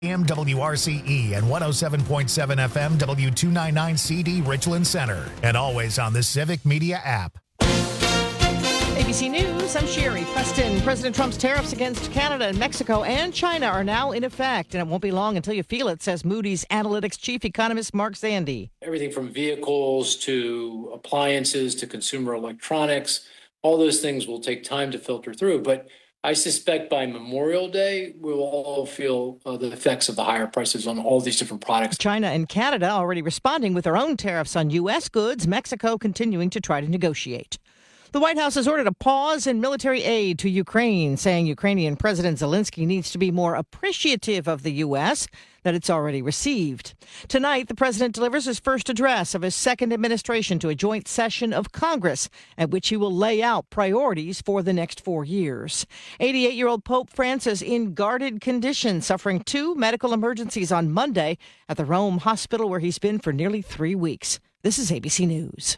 AM WRCE and 107.7 FM W299CD Richland Center. And always on the Civic Media app. ABC News, I'm Sherry Preston. President Trump's tariffs against Canada and Mexico and China are now in effect, and it won't be long until you feel it, says Moody's Analytics chief economist Mark Zandi. Everything from vehicles to appliances to consumer electronics, all those things will take time to filter through. But I suspect by Memorial Day, we'll all feel the effects of the higher prices on all these different products. China and Canada already responding with their own tariffs on U.S. goods, Mexico continuing to try to negotiate. The White House has ordered a pause in military aid to Ukraine, saying Ukrainian President Zelensky needs to be more appreciative of the U.S. that it's already received. Tonight, the president delivers his first address of his second administration to a joint session of Congress, at which he will lay out priorities for the next 4 years. 88-year-old Pope Francis in guarded condition, suffering 2 medical emergencies on Monday at the Rome hospital where he's been for nearly 3 weeks. This is ABC News.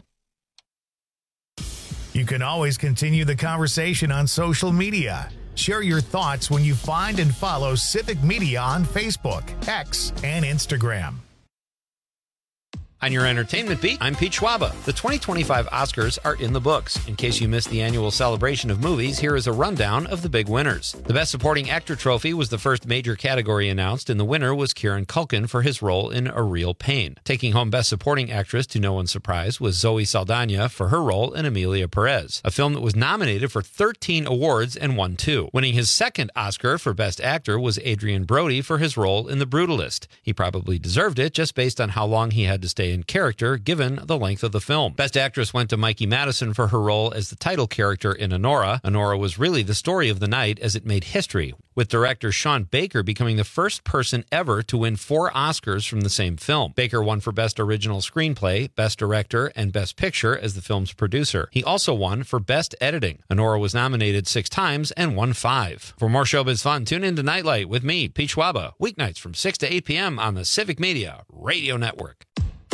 You can always continue the conversation on social media. Share your thoughts when you find and follow Civic Media on Facebook, X, and Instagram. On your entertainment beat, I'm Pete Schwaba. The 2025 Oscars are in the books. In case you missed the annual celebration of movies, here is a rundown of the big winners. The Best Supporting Actor trophy was the first major category announced, and the winner was Kieran Culkin for his role in A Real Pain. Taking home Best Supporting Actress, to no one's surprise, was Zoe Saldana for her role in Emilia Perez, a film that was nominated for 13 awards and won 2. Winning his second Oscar for Best Actor was Adrian Brody for his role in The Brutalist. He probably deserved it just based on how long he had to stay in character given the length of the film. Best Actress went to Mikey Madison for her role as the title character in Anora. Anora was really the story of the night as it made history, with director Sean Baker becoming the first person ever to win 4 Oscars from the same film. Baker won for Best Original Screenplay, Best Director, and Best Picture as the film's producer. He also won for Best Editing. Anora was nominated 6 times and won 5. For more showbiz fun, tune in to Nightlight with me, Pete Schwaba, weeknights from 6 to 8 p.m. on the Civic Media Radio Network.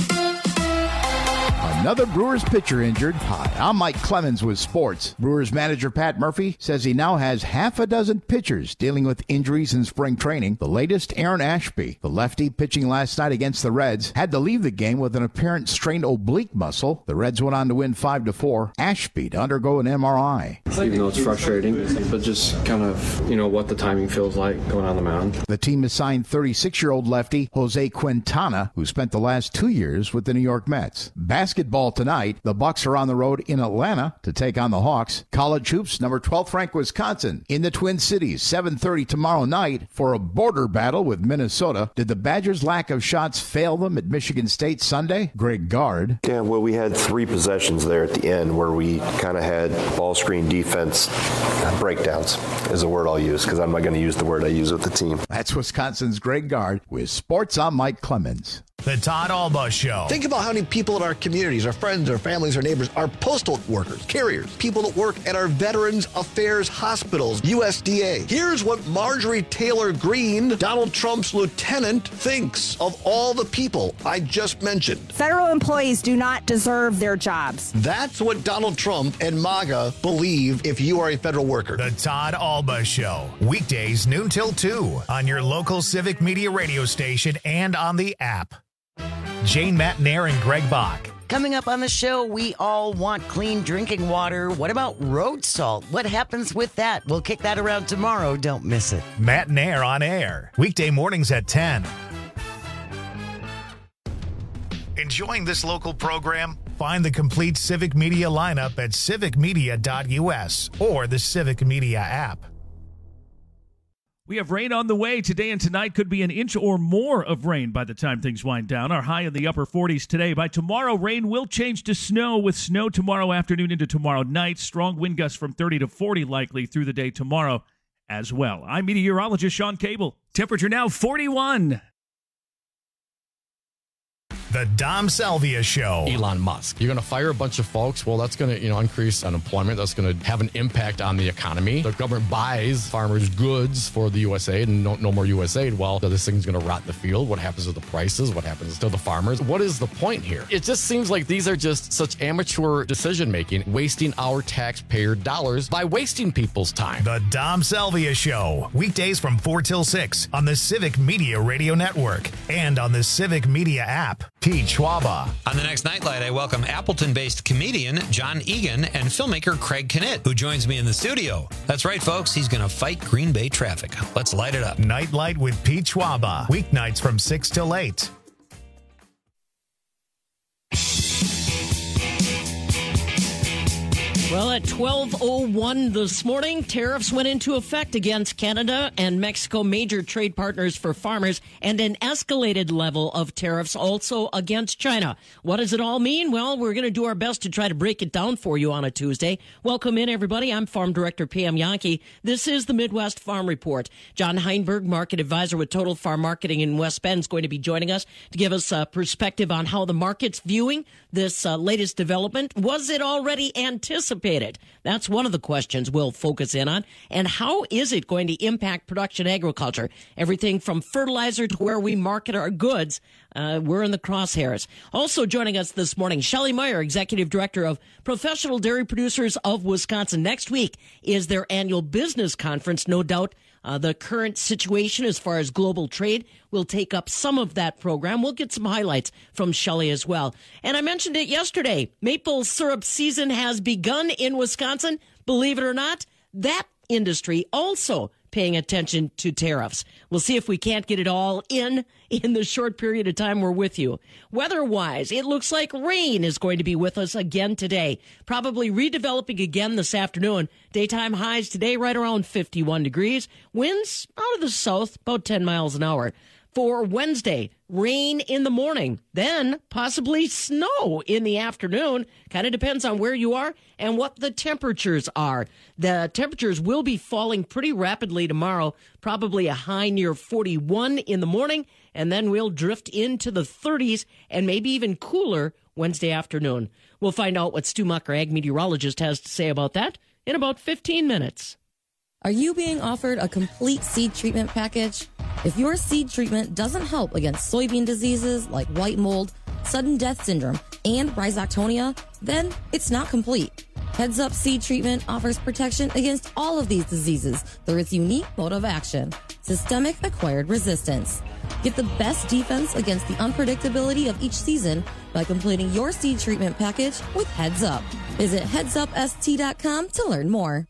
Another Brewers pitcher injured. Hi, I'm Mike Clemens with sports. Brewers manager Pat Murphy says he now has half a dozen pitchers dealing with injuries in spring training. The latest, Aaron Ashby, the lefty pitching last night against the Reds, had to leave the game with an apparent strained oblique muscle. The Reds went on to win 5-4. Ashby to undergo an MRI. Even though it's frustrating, but just kind of, what the timing feels like going on the mound. The team has signed 36-year-old lefty Jose Quintana, who spent the last 2 years with the New York Mets. Basketball tonight. The Bucks are on the road in Atlanta to take on the Hawks. College hoops, number 12th ranked Wisconsin in the Twin Cities, 7:30 tomorrow night for a border battle with Minnesota. Did the Badgers' lack of shots fail them at Michigan State Sunday? Greg Gard. Yeah, well, we had 3 possessions there at the end where we kind of had ball screen defense breakdowns is a word I'll use because I'm not going to use the word I use with the team. That's Wisconsin's Greg Gard with Sports. I'm Mike Clemens. The Todd Alba Show. Think about how many people in our communities, our friends, our families, our neighbors, our postal workers, carriers, people that work at our Veterans Affairs hospitals, USDA. Here's what Marjorie Taylor Greene, Donald Trump's lieutenant, thinks of all the people I just mentioned. Federal employees do not deserve their jobs. That's what Donald Trump and MAGA believe if you are a federal worker. The Todd Alba Show. Weekdays noon till 2 on your local Civic Media radio station and on the app. Jane Matnair and Greg Bach. Coming up on the show, we all want clean drinking water. What about road salt? What happens with that? We'll kick that around tomorrow. Don't miss it. Matnair on air. Weekday mornings at 10. Enjoying this local program? Find the complete Civic Media lineup at civicmedia.us or the Civic Media app. We have rain on the way. Today and tonight could be an inch or more of rain by the time things wind down. Our high in the upper 40s today. By tomorrow, rain will change to snow, with snow tomorrow afternoon into tomorrow night. Strong wind gusts from 30 to 40 likely through the day tomorrow as well. I'm meteorologist Sean Cable. Temperature now 41. The Dom Salvia Show. Elon Musk. You're going to fire a bunch of folks. Well, that's going to increase unemployment. That's going to have an impact on the economy. The government buys farmers' goods for the USAID and no more USAID. Well, this thing's going to rot in the field. What happens to the prices? What happens to the farmers? What is the point here? It just seems like these are just such amateur decision making, wasting our taxpayer dollars by wasting people's time. The Dom Salvia Show. Weekdays from 4 till 6 on the Civic Media Radio Network and on the Civic Media app. Pete Schwaba. On the next Nightlight, I welcome Appleton-based comedian John Egan and filmmaker Craig Knitt, who joins me in the studio. That's right, folks. He's going to fight Green Bay traffic. Let's light it up. Nightlight with Pete Schwaba. Weeknights from 6 till 8. Well, at 12:01 this morning, tariffs went into effect against Canada and Mexico, major trade partners for farmers, and an escalated level of tariffs also against China. What does it all mean? Well, we're going to do our best to try to break it down for you on a Tuesday. Welcome in, everybody. I'm Farm Director Pam Yankee. This is the Midwest Farm Report. John Heinberg, Market Advisor with Total Farm Marketing in West Bend, is going to be joining us to give us a perspective on how the market's viewing this latest development. Was it already anticipated? That's one of the questions we'll focus in on. And how is it going to impact production agriculture? Everything from fertilizer to where we market our goods. We're in the crosshairs. Also joining us this morning, Shelley Meyer, Executive Director of Professional Dairy Producers of Wisconsin. Next week is their annual business conference. No doubt the current situation as far as global trade will take up some of that program. We'll get some highlights from Shelley as well. And I mentioned it yesterday. Maple syrup season has begun in Wisconsin. Believe it or not, that industry also paying attention to tariffs. We'll see if we can't get it all in the short period of time we're with you. Weather-wise, it looks like rain is going to be with us again today. Probably redeveloping again this afternoon. Daytime highs today right around 51 degrees. Winds out of the south, about 10 miles an hour. For Wednesday, rain in the morning, then possibly snow in the afternoon. Kind of depends on where you are and what the temperatures are. The temperatures will be falling pretty rapidly tomorrow, probably a high near 41 in the morning, and then we'll drift into the 30s and maybe even cooler Wednesday afternoon. We'll find out what Stu Muck, our ag meteorologist, has to say about that in about 15 minutes. Are you being offered a complete seed treatment package? If your seed treatment doesn't help against soybean diseases like white mold, sudden death syndrome, and rhizoctonia, then it's not complete. Heads Up Seed Treatment offers protection against all of these diseases through its unique mode of action, systemic acquired resistance. Get the best defense against the unpredictability of each season by completing your seed treatment package with Heads Up. Visit headsupst.com to learn more.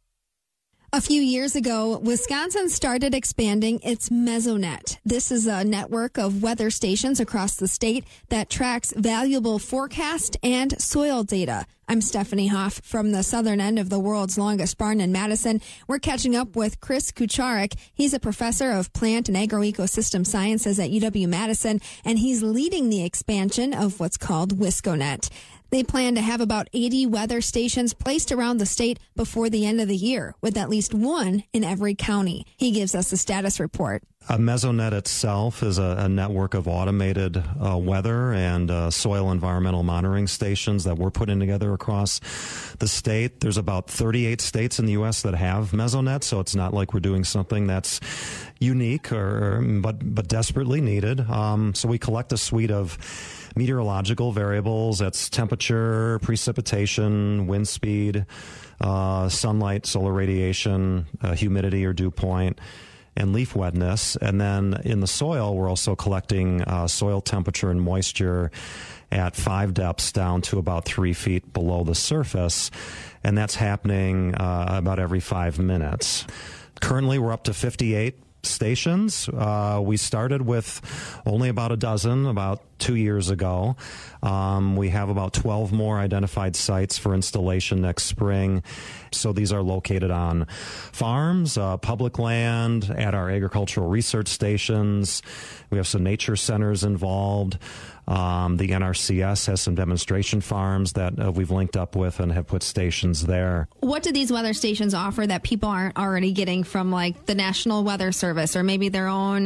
A few years ago, Wisconsin started expanding its Mesonet. This is a network of weather stations across the state that tracks valuable forecast and soil data. I'm Stephanie Hoff from the southern end of the world's longest barn in Madison. We're catching up with Chris Kucharek. He's a professor of plant and agroecosystem sciences at UW-Madison, and he's leading the expansion of what's called Wisconet. They plan to have about 80 weather stations placed around the state before the end of the year, with at least one in every county. He gives us a status report. Mesonet itself is a network of automated weather and soil environmental monitoring stations that we're putting together across the state. There's about 38 states in the U.S. that have Mesonet, so it's not like we're doing something that's unique but desperately needed. So we collect a suite of meteorological variables. That's temperature, precipitation, wind speed, sunlight, solar radiation, humidity or dew point, and leaf wetness. And then in the soil, we're also collecting soil temperature and moisture at 5 depths down to about 3 feet below the surface. And that's happening about every 5 minutes. Currently, we're up to 58 stations. We started with only about a dozen about 2 years ago. We have about 12 more identified sites for installation next spring. So these are located on farms, public land, at our agricultural research stations. We have some nature centers involved. The NRCS has some demonstration farms that we've linked up with and have put stations there. What do these weather stations offer that people aren't already getting from like the National Weather Service or maybe their own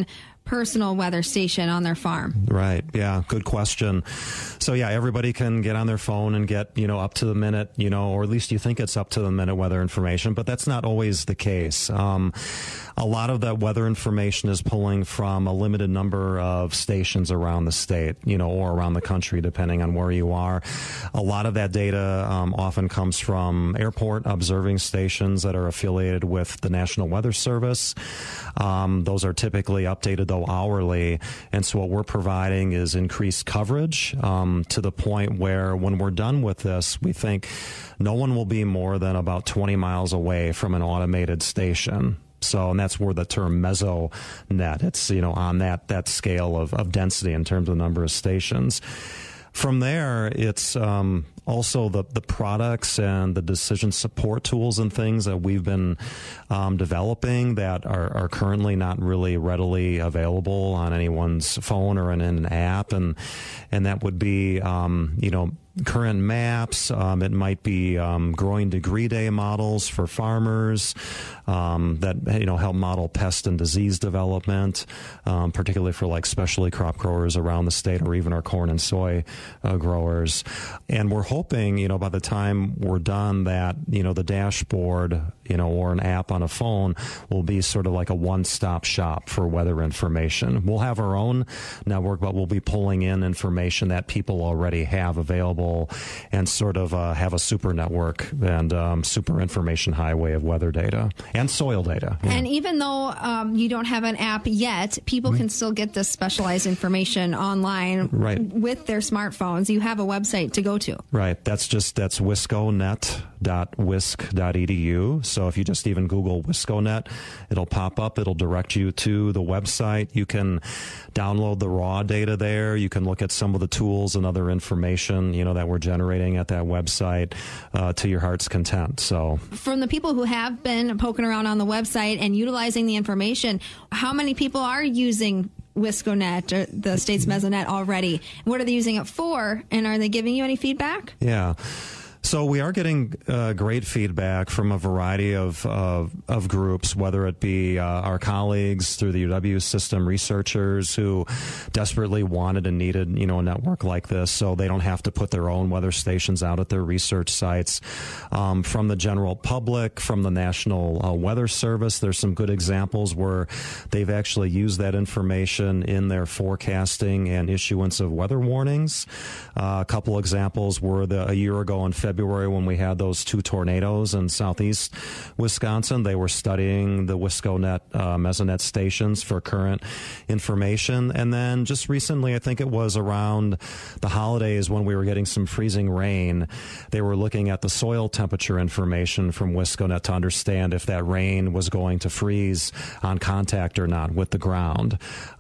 personal weather station on their farm? Right. Yeah. Good question. So yeah, everybody can get on their phone and get, up to the minute, or at least you think it's up to the minute weather information, but that's not always the case. A lot of that weather information is pulling from a limited number of stations around the state, or around the country, depending on where you are. A lot of that data often comes from airport observing stations that are affiliated with the National Weather Service. Those are typically updated, though, hourly. And so what we're providing is increased coverage to the point where when we're done with this, we think no one will be more than about 20 miles away from an automated station. So, and that's where the term MesoNet, it's, on that scale of density in terms of number of stations. From there, it's also the products and the decision support tools and things that we've been developing that are currently not really readily available on anyone's phone or in an app. And that would be, current maps. It might be growing degree day models for farmers that help model pest and disease development, particularly for like specialty crop growers around the state, or even our corn and soy growers. And we're hoping, by the time we're done, that the dashboard, or an app on a phone will be sort of like a one-stop shop for weather information. We'll have our own network, but we'll be pulling in information that people already have available, and sort of have a super network and super information highway of weather data and soil data. Yeah. And even though you don't have an app yet, people can still get this specialized information online with their smartphones. You have a website to go to. Right. That's wisconet.wisc.edu. So if you just even Google Wisconet, it'll pop up. It'll direct you to the website. You can download the raw data there. You can look at some of the tools and other information, that we're generating at that website to your heart's content. So from the people who have been poking around on the website and utilizing the information, how many people are using Wisconet, or the state's MesoNet, already? What are they using it for? And are they giving you any feedback? Yeah. So we are getting great feedback from a variety of groups, whether it be our colleagues through the UW system, researchers who desperately wanted and needed, a network like this, so they don't have to put their own weather stations out at their research sites. From the general public, from the National Weather Service, there's some good examples where they've actually used that information in their forecasting and issuance of weather warnings. A couple examples were a year ago in February, when we had those 2 tornadoes in southeast Wisconsin. They were studying the Wisconet MesoNet stations for current information. And then just recently, I think it was around the holidays when we were getting some freezing rain, they were looking at the soil temperature information from Wisconet to understand if that rain was going to freeze on contact or not with the ground.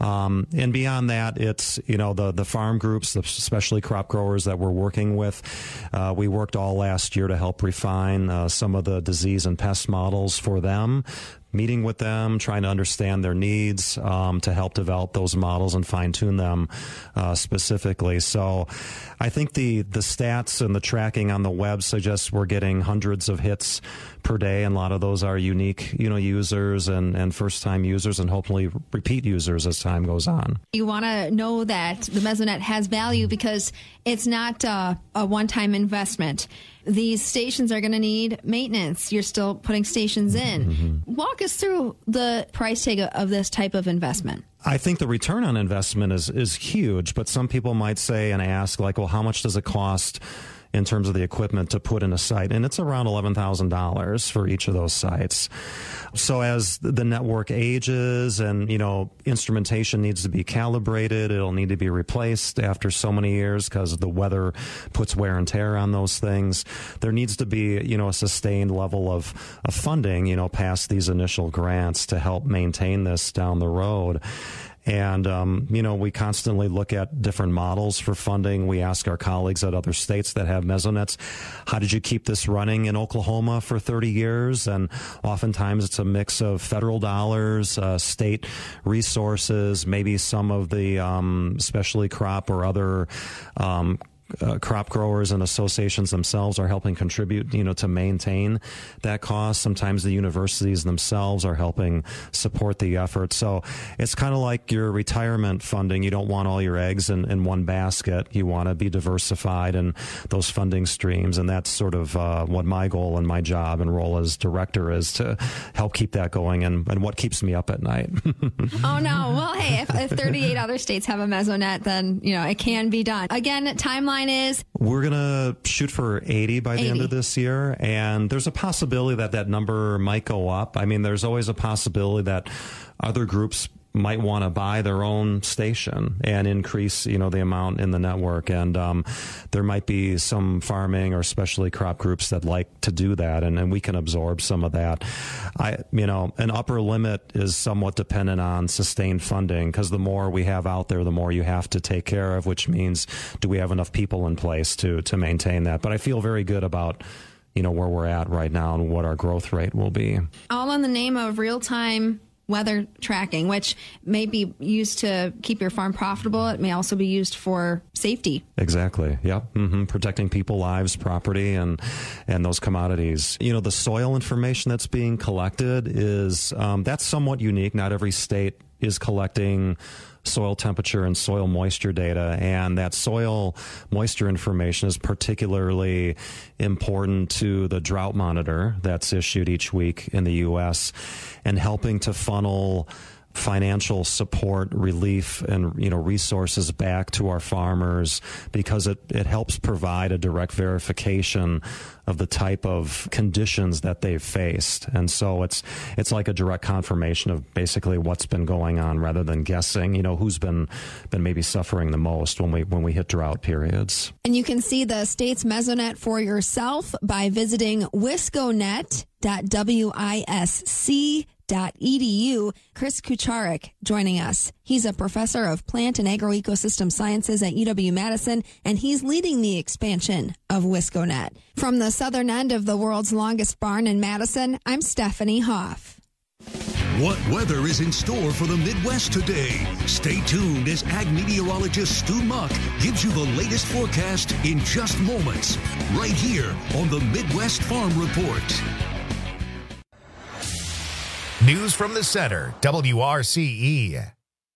And beyond that, it's, the farm groups, especially crop growers that we're working with. We worked all last year to help refine some of the disease and pest models for them, meeting with them, trying to understand their needs to help develop those models and fine-tune them specifically. So I think the stats and the tracking on the web suggests we're getting hundreds of hits per day, and a lot of those are unique, users and first-time users, and hopefully repeat users as time goes on. You want to know that the MesoNet has value because it's not a one-time investment. These stations are going to need maintenance. You're still putting stations in. Mm-hmm. Walk us through the price tag of this type of investment. I think the return on investment is huge, but some people might say and ask, like, well, how much does it cost in terms of the equipment to put in a site? And it's around $11,000 for each of those sites. So as the network ages and, instrumentation needs to be calibrated, it'll need to be replaced after so many years because the weather puts wear and tear on those things. There needs to be, a sustained level of funding, past these initial grants to help maintain this down the road. And, we constantly look at different models for funding. We ask our colleagues at other states that have MesoNets, how did you keep this running in Oklahoma for 30 years? And oftentimes it's a mix of federal dollars, state resources, maybe some of the specialty crop or other crop growers and associations themselves are helping contribute, to maintain that cost. Sometimes the universities themselves are helping support the effort. So it's kind of like your retirement funding. You don't want all your eggs in one basket. You want to be diversified in those funding streams. And that's sort of what my goal and my job and role as director is, to help keep that going and what keeps me up at night. Oh, no. Well, hey, if 38 other states have a Mesonet, then, it can be done. Again, timeline is? We're going to shoot for 80 by the end of this year. And there's a possibility that number might go up. I mean, there's always a possibility that other groups might want to buy their own station and increase, the amount in the network. And there might be some farming or especially crop groups that like to do that, and we can absorb some of that. An upper limit is somewhat dependent on sustained funding, because the more we have out there, the more you have to take care of, which means, do we have enough people in place to maintain that? But I feel very good about where we're at right now and what our growth rate will be. All in the name of real-time weather tracking, which may be used to keep your farm profitable. It may also be used for safety. Exactly. Yep. Protecting people, lives, property, and those commodities. The soil information that's being collected is that's somewhat unique. Not every state is collecting soil temperature and soil moisture data, and that soil moisture information is particularly important to the drought monitor that's issued each week in the U.S. and helping to funnel financial support, relief, and resources back to our farmers, because it helps provide a direct verification of the type of conditions that they've faced. And so it's like a direct confirmation of basically what's been going on, rather than guessing, who's been maybe suffering the most when we hit drought periods. And you can see the state's Mesonet for yourself by visiting wisconet.wisc.edu. Chris Kucharik joining us. He's a professor of plant and agroecosystem sciences at UW-Madison, and he's leading the expansion of Wisconet. From the southern end of the world's longest barn in Madison, I'm Stephanie Hoff. What weather is in store for the Midwest today? Stay tuned as ag meteorologist Stu Muck gives you the latest forecast in just moments, right here on the Midwest Farm Report. News from the Center, WRCE.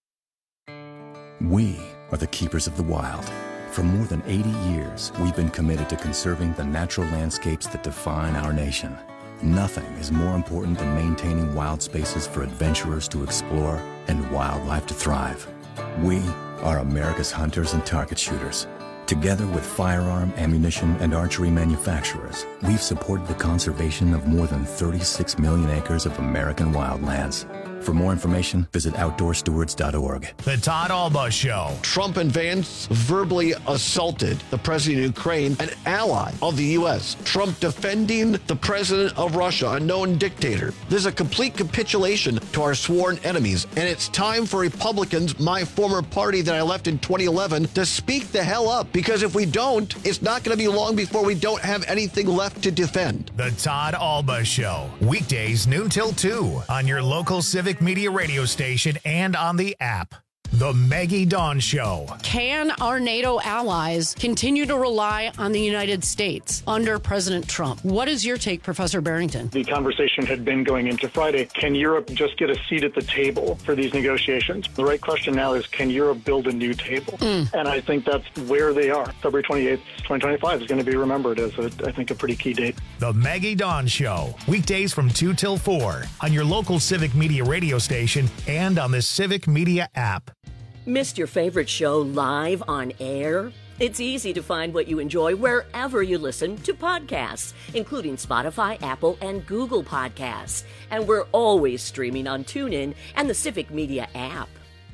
We are the keepers of the wild. For more than 80 years, we've been committed to conserving the natural landscapes that define our nation. Nothing is more important than maintaining wild spaces for adventurers to explore and wildlife to thrive. We are America's hunters and target shooters. Together with firearm, ammunition, and archery manufacturers, we've supported the conservation of more than 36 million acres of American wildlands. For more information, visit OutdoorStewards.org. The Todd Alba Show. Trump and Vance verbally assaulted the president of Ukraine, an ally of the U.S. Trump defending the president of Russia, a known dictator. This is a complete capitulation to our sworn enemies, and it's time for Republicans, my former party that I left in 2011, to speak the hell up, because if we don't, it's not going to be long before we don't have anything left to defend. The Todd Alba Show. Weekdays noon till 2 on your local Civic Media radio station and on the app. The Maggie Dawn Show. Can our NATO allies continue to rely on the United States under President Trump? What is your take, Professor Barrington? The conversation had been going into Friday. Can Europe just get a seat at the table for these negotiations? The right question now is, can Europe build a new table? And I think that's where they are. February 28th, 2025 is going to be remembered as, I think, a pretty key date. The Maggie Dawn Show. Weekdays from 2 till 4 on your local Civic Media radio station and on the Civic Media app. Missed your favorite show live on air? It's easy to find what you enjoy wherever you listen to podcasts, including Spotify, Apple, and Google Podcasts. And we're always streaming on TuneIn and the Civic Media app.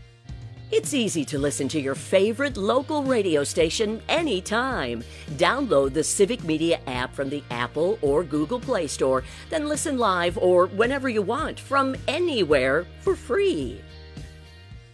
It's easy to listen to your favorite local radio station anytime. Download the Civic Media app from the Apple or Google Play Store, then listen live or whenever you want from anywhere for free.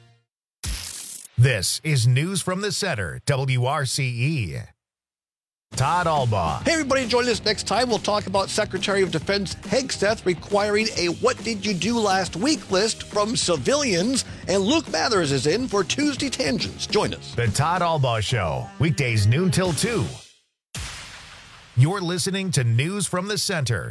This is News from the Center, WRCE. Todd Albaugh. Hey, everybody, join us next time. We'll talk about Secretary of Defense Hegseth requiring a what did you do last week list from civilians. And Luke Mathers is in for Tuesday Tangents. Join us. The Todd Albaugh Show, weekdays noon till 2. You're listening to News from the Center,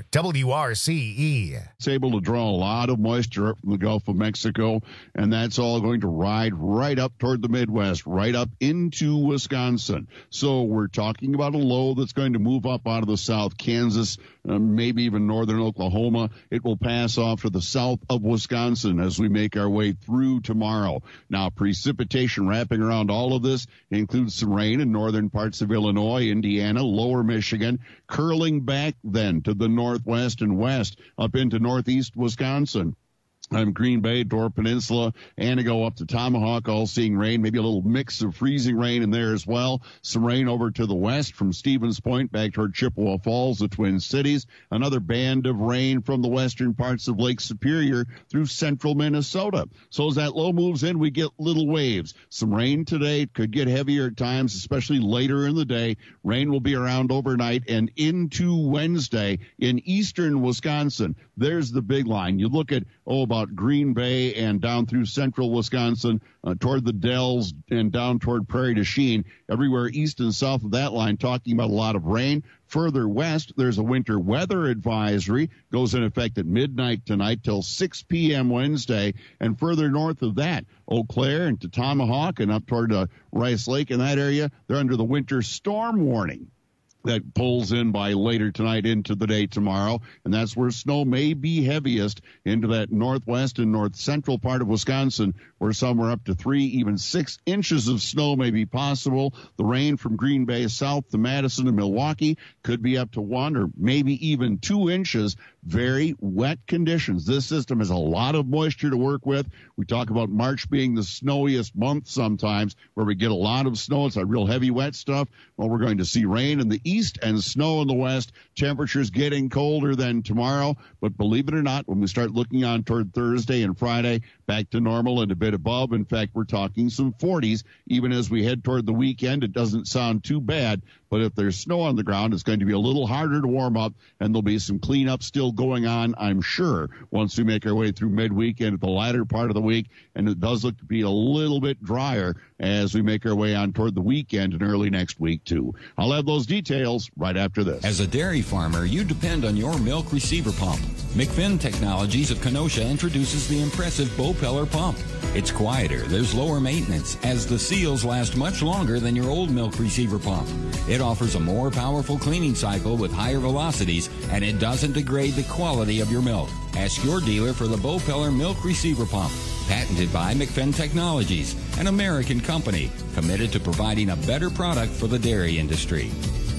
WRCE. It's able to draw a lot of moisture up from the Gulf of Mexico, and that's all going to ride right up toward the Midwest, right up into Wisconsin. So we're talking about a low that's going to move up out of the south, Kansas, maybe even northern Oklahoma. It will pass off to the south of Wisconsin as we make our way through tomorrow. Now, precipitation wrapping around all of this includes some rain in northern parts of Illinois, Indiana, lower Michigan, curling back then to the northwest and west up into northeast Wisconsin. Green Bay, Door Peninsula, Antigo up to Tomahawk, all seeing rain, maybe a little mix of freezing rain in there as well. Some rain over to the west from Stevens Point back toward Chippewa Falls, the Twin Cities. Another band of rain from the western parts of Lake Superior through central Minnesota. So as that low moves in, we get little waves. Some rain today, could get heavier at times, especially later in the day. Rain will be around overnight and into Wednesday in eastern Wisconsin. There's the big line. You look at, about Green Bay and down through central Wisconsin, toward the Dells and down toward Prairie du Chien, everywhere east and south of that line, talking about a lot of rain. Further west, there's a winter weather advisory, goes in effect at midnight tonight till 6 p.m. Wednesday. And further north of that, Eau Claire and to Tomahawk and up toward Rice Lake in that area, they're under the winter storm warning that pulls in by later tonight into the day tomorrow, and that's where snow may be heaviest into that northwest and north central part of Wisconsin, where somewhere up to 3, even 6 inches of snow may be possible. The rain from Green Bay south to Madison and Milwaukee could be up to 1 or maybe even 2 inches. Very wet conditions. This system has a lot of moisture to work with. We talk about March being the snowiest month sometimes, where we get a lot of snow. It's that real heavy, wet stuff. Well, we're going to see rain in the east and snow in the west. Temperatures getting colder than tomorrow. But believe it or not, when we start looking on toward Thursday and Friday, back to normal and a bit above. In fact, we're talking some 40s. Even as we head toward the weekend, it doesn't sound too bad. But if there's snow on the ground, it's going to be a little harder to warm up, and there'll be some cleanup still going on, I'm sure, once we make our way through midweek and at the latter part of the week. And it does look to be a little bit drier as we make our way on toward the weekend and early next week, too. I'll have those details right after this. As a dairy farmer, you depend on your milk receiver pump. McFinn Technologies of Kenosha introduces the impressive Bopeller pump. It's quieter, there's lower maintenance, as the seals last much longer than your old milk receiver pump. It offers a more powerful cleaning cycle with higher velocities, and it doesn't degrade the quality of your milk. Ask your dealer for the Bopeller Milk Receiver Pump. Patented by McFinn Technologies, an American company committed to providing a better product for the dairy industry.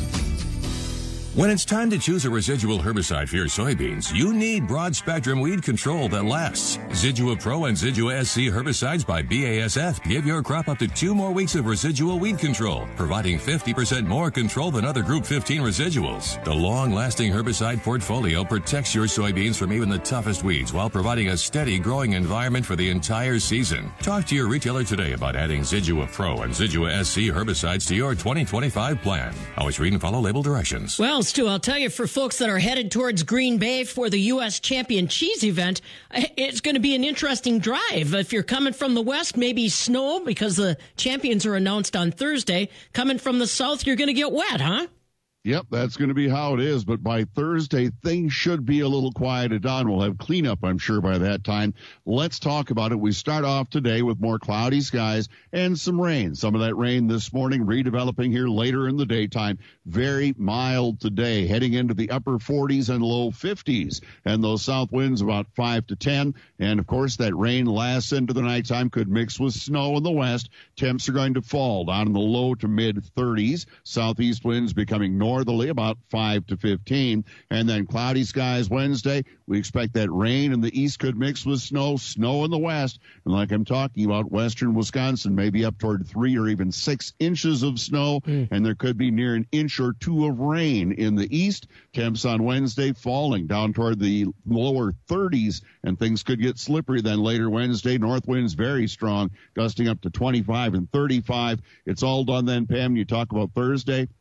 When it's time to choose a residual herbicide for your soybeans, you need broad-spectrum weed control that lasts. Zidua Pro and Zidua SC herbicides by BASF give your crop up to 2 more weeks of residual weed control, providing 50% more control than other Group 15 residuals. The long-lasting herbicide portfolio protects your soybeans from even the toughest weeds while providing a steady growing environment for the entire season. Talk to your retailer today about adding Zidua Pro and Zidua SC herbicides to your 2025 plan. Always read and follow label directions. Well, Stu, I'll tell you, for folks that are headed towards Green Bay for the U.S. Champion Cheese event, it's going to be an interesting drive. If you're coming from the west, maybe snow because the champions are announced on Thursday. Coming from the south, you're going to get wet, huh? Yep, that's going to be how it is. But by Thursday, things should be a little quieted down. We'll have cleanup, I'm sure, by that time. Let's talk about it. We start off today with more cloudy skies and some rain. Some of that rain this morning redeveloping here later in the daytime. Very mild today, heading into the upper 40s and low 50s. And those south winds about 5 to 10. And, of course, that rain lasts into the nighttime, could mix with snow in the west. Temps are going to fall down in the low to mid 30s. Southeast winds becoming northerly, about 5 to 15. And then cloudy skies Wednesday. We expect that rain in the east could mix with snow in the west. And like I'm talking about, western Wisconsin, maybe up toward 3 or even 6 inches of snow. And there could be near an inch or 2 of rain in the east. Temps on Wednesday falling down toward the lower 30s, and things could get slippery then later Wednesday. North winds very strong, gusting up to 25 and 35. It's all done then, Pam. You talk about Thursday.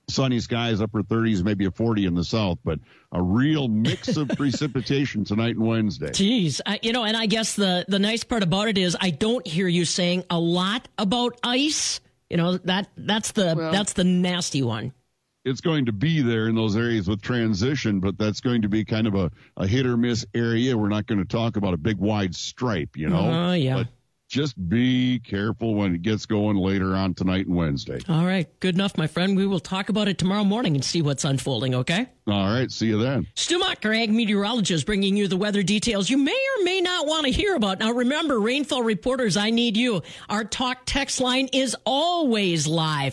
sunny skies, upper 30s, maybe a 40 in the south, but a real mix of precipitation tonight and Wednesday. Jeez, and I guess the nice part about it is I don't hear you saying a lot about ice. That's the nasty one. It's going to be there in those areas with transition, but that's going to be kind of a hit or miss area. We're not going to talk about a big wide stripe, Yeah. But just be careful when it gets going later on tonight and Wednesday. All right. Good enough, my friend. We will talk about it tomorrow morning and see what's unfolding, okay? All right. See you then. Stu Muck, our ag meteorologist, bringing you the weather details you may or may not want to hear about. Now, remember, rainfall reporters, I need you. Our talk text line is always live.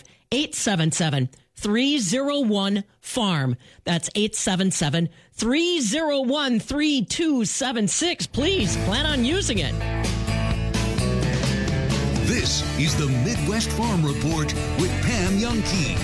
877-301-FARM. That's 877-301-3276. Please plan on using it. This is the Midwest Farm Report with Pam Youngkey.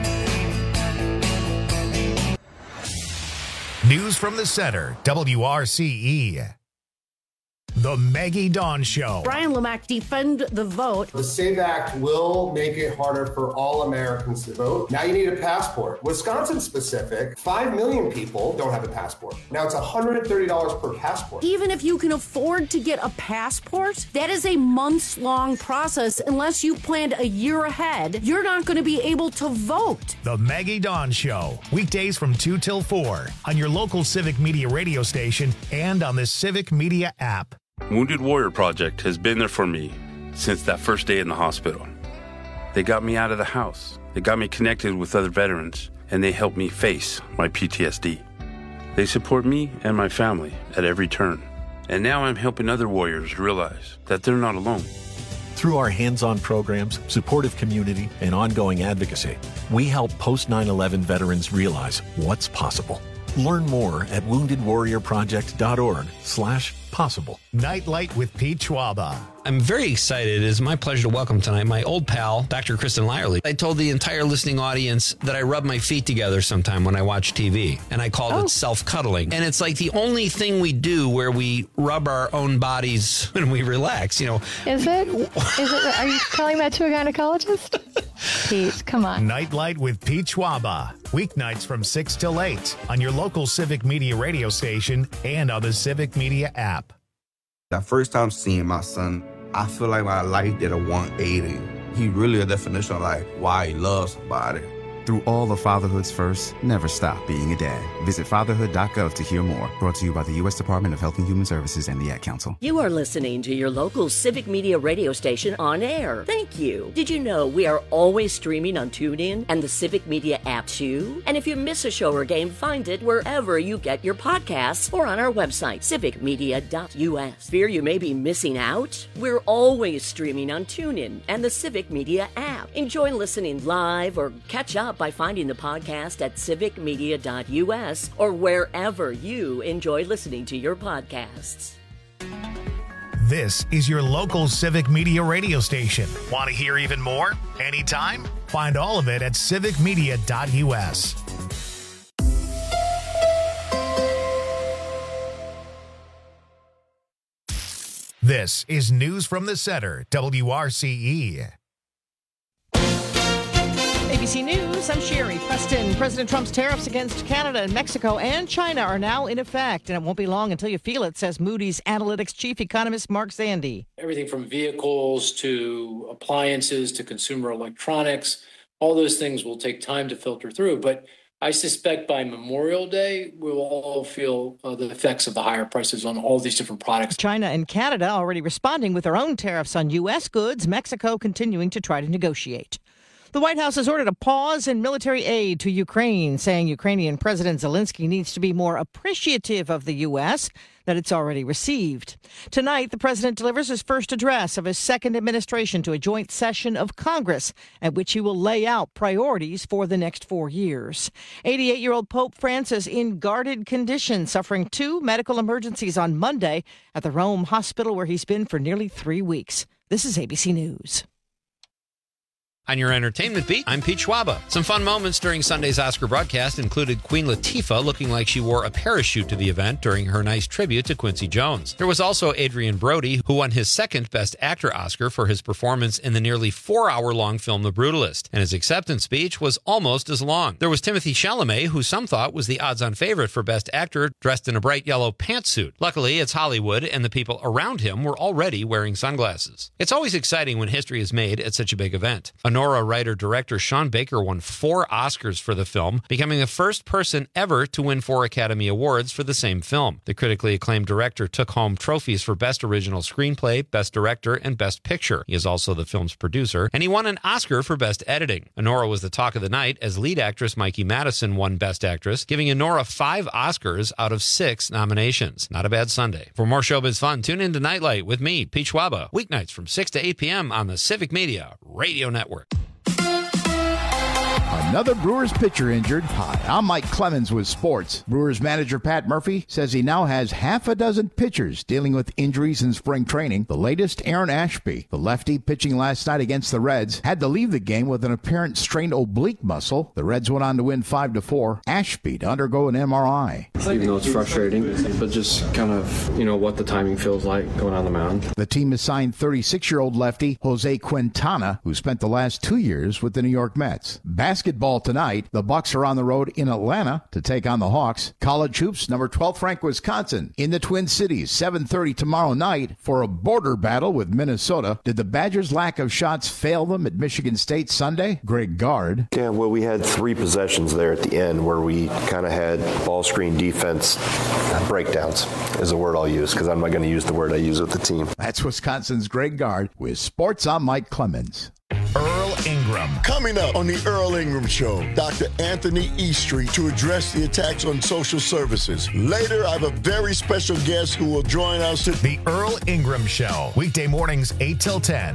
News from the center, WRCE. The Maggie Dawn Show. Brian Lamack, defend the vote. The SAVE Act will make it harder for all Americans to vote. Now you need a passport. Wisconsin specific, 5 million people don't have a passport. Now it's $130 per passport. Even if you can afford to get a passport, that is a months-long process. Unless you planned a year ahead, you're not going to be able to vote. The Maggie Dawn Show. Weekdays from 2 till 4 on your local Civic Media radio station and on the Civic Media app. Wounded Warrior Project has been there for me since that first day in the hospital. They got me out of the house. They got me connected with other veterans, and they helped me face my PTSD. They support me and my family at every turn. And now I'm helping other warriors realize that they're not alone. Through our hands-on programs, supportive community, and ongoing advocacy, we help post-9/11 veterans realize what's possible. Learn more at woundedwarriorproject.org/possible. Nightlight with Pete Schwaba. I'm very excited. It is my pleasure to welcome tonight my old pal, Dr. Kristen Lyerly. I told the entire listening audience that I rub my feet together sometime when I watch TV, and I called it self-cuddling. And it's like the only thing we do where we rub our own bodies when we relax, Is it? Are you telling that to a gynecologist? Pete, come on. Nightlight with Pete Schwaba. Weeknights from 6 till 8 on your local Civic Media radio station and on the Civic Media app. The first time seeing my son, I feel like my life did a 180. He really a definition of like why he loves somebody. Through all of fatherhood's first, never stop being a dad. Visit fatherhood.gov to hear more. Brought to you by the U.S. Department of Health and Human Services and the Ad Council. You are listening to your local Civic Media radio station on air. Thank you. Did you know we are always streaming on TuneIn and the Civic Media app too? And if you miss a show or game, find it wherever you get your podcasts or on our website, civicmedia.us. Fear you may be missing out? We're always streaming on TuneIn and the Civic Media app. Enjoy listening live or catch up by finding the podcast at civicmedia.us or wherever you enjoy listening to your podcasts. This is your local Civic Media radio station. Want to hear even more? Anytime? Find all of it at civicmedia.us. This is News from the Center, WRCE. ABC News, I'm Sherry Preston. President Trump's tariffs against Canada and Mexico and China are now in effect, and it won't be long until you feel it, says Moody's Analytics chief economist Mark Zandi. Everything from vehicles to appliances to consumer electronics, all those things will take time to filter through. But I suspect by Memorial Day, we will all feel the effects of the higher prices on all these different products. China and Canada already responding with their own tariffs on U.S. goods, Mexico continuing to try to negotiate. The White House has ordered a pause in military aid to Ukraine, saying Ukrainian President Zelensky needs to be more appreciative of the U.S. that it's already received. Tonight, the president delivers his first address of his second administration to a joint session of Congress, at which he will lay out priorities for the next 4 years. 88-year-old Pope Francis in guarded condition, suffering 2 medical emergencies on Monday at the Rome hospital where he's been for nearly 3 weeks. This is ABC News. On your entertainment beat, I'm Pete Schwaba. Some fun moments during Sunday's Oscar broadcast included Queen Latifah looking like she wore a parachute to the event during her nice tribute to Quincy Jones. There was also Adrian Brody, who won his second Best Actor Oscar for his performance in the nearly 4-hour-long film The Brutalist, and his acceptance speech was almost as long. There was Timothée Chalamet, who some thought was the odds-on favorite for Best Actor, dressed in a bright yellow pantsuit. Luckily, it's Hollywood, and the people around him were already wearing sunglasses. It's always exciting when history is made at such a big event. Honora writer-director Sean Baker won 4 Oscars for the film, becoming the first person ever to win 4 Academy Awards for the same film. The critically acclaimed director took home trophies for Best Original Screenplay, Best Director, and Best Picture. He is also the film's producer, and he won an Oscar for Best Editing. Honora was the talk of the night as lead actress Mikey Madison won Best Actress, giving Honora 5 Oscars out of 6 nominations. Not a bad Sunday. For more showbiz fun, tune in to Nightlight with me, Pete Schwaba, weeknights from 6 to 8 p.m. on the Civic Media Radio Network. Another Brewers pitcher injured. Hi, I'm Mike Clemens with sports. Brewers manager Pat Murphy says he now has half a dozen pitchers dealing with injuries in spring training. The latest, Aaron Ashby, the lefty pitching last night against the Reds, had to leave the game with an apparent strained oblique muscle. The Reds went on to win 5-4. Ashby to undergo an MRI. Even though it's frustrating, but just kind of, what the timing feels like going on the mound. The team has signed 36-year-old lefty Jose Quintana, who spent the last 2 years with the New York Mets. Basketball tonight, the Bucks are on the road in Atlanta to take on the Hawks. College hoops, number 12th ranked Wisconsin in the Twin Cities, 7:30 tomorrow night for a border battle with Minnesota. Did the Badgers' lack of shots fail them at Michigan State Sunday? Greg Gard. Yeah, well, we had 3 possessions there at the end where we kind of had ball screen defense breakdowns is a word I'll use because I'm not going to use the word I use with the team. That's Wisconsin's Greg Gard with Sports. I'm Mike Clemens. Earl Ingram. Coming up on the Earl Ingram Show, Dr. Anthony Eastry to address the attacks on social services. Later, I have a very special guest who will join us. The Earl Ingram Show, weekday mornings 8 till 10.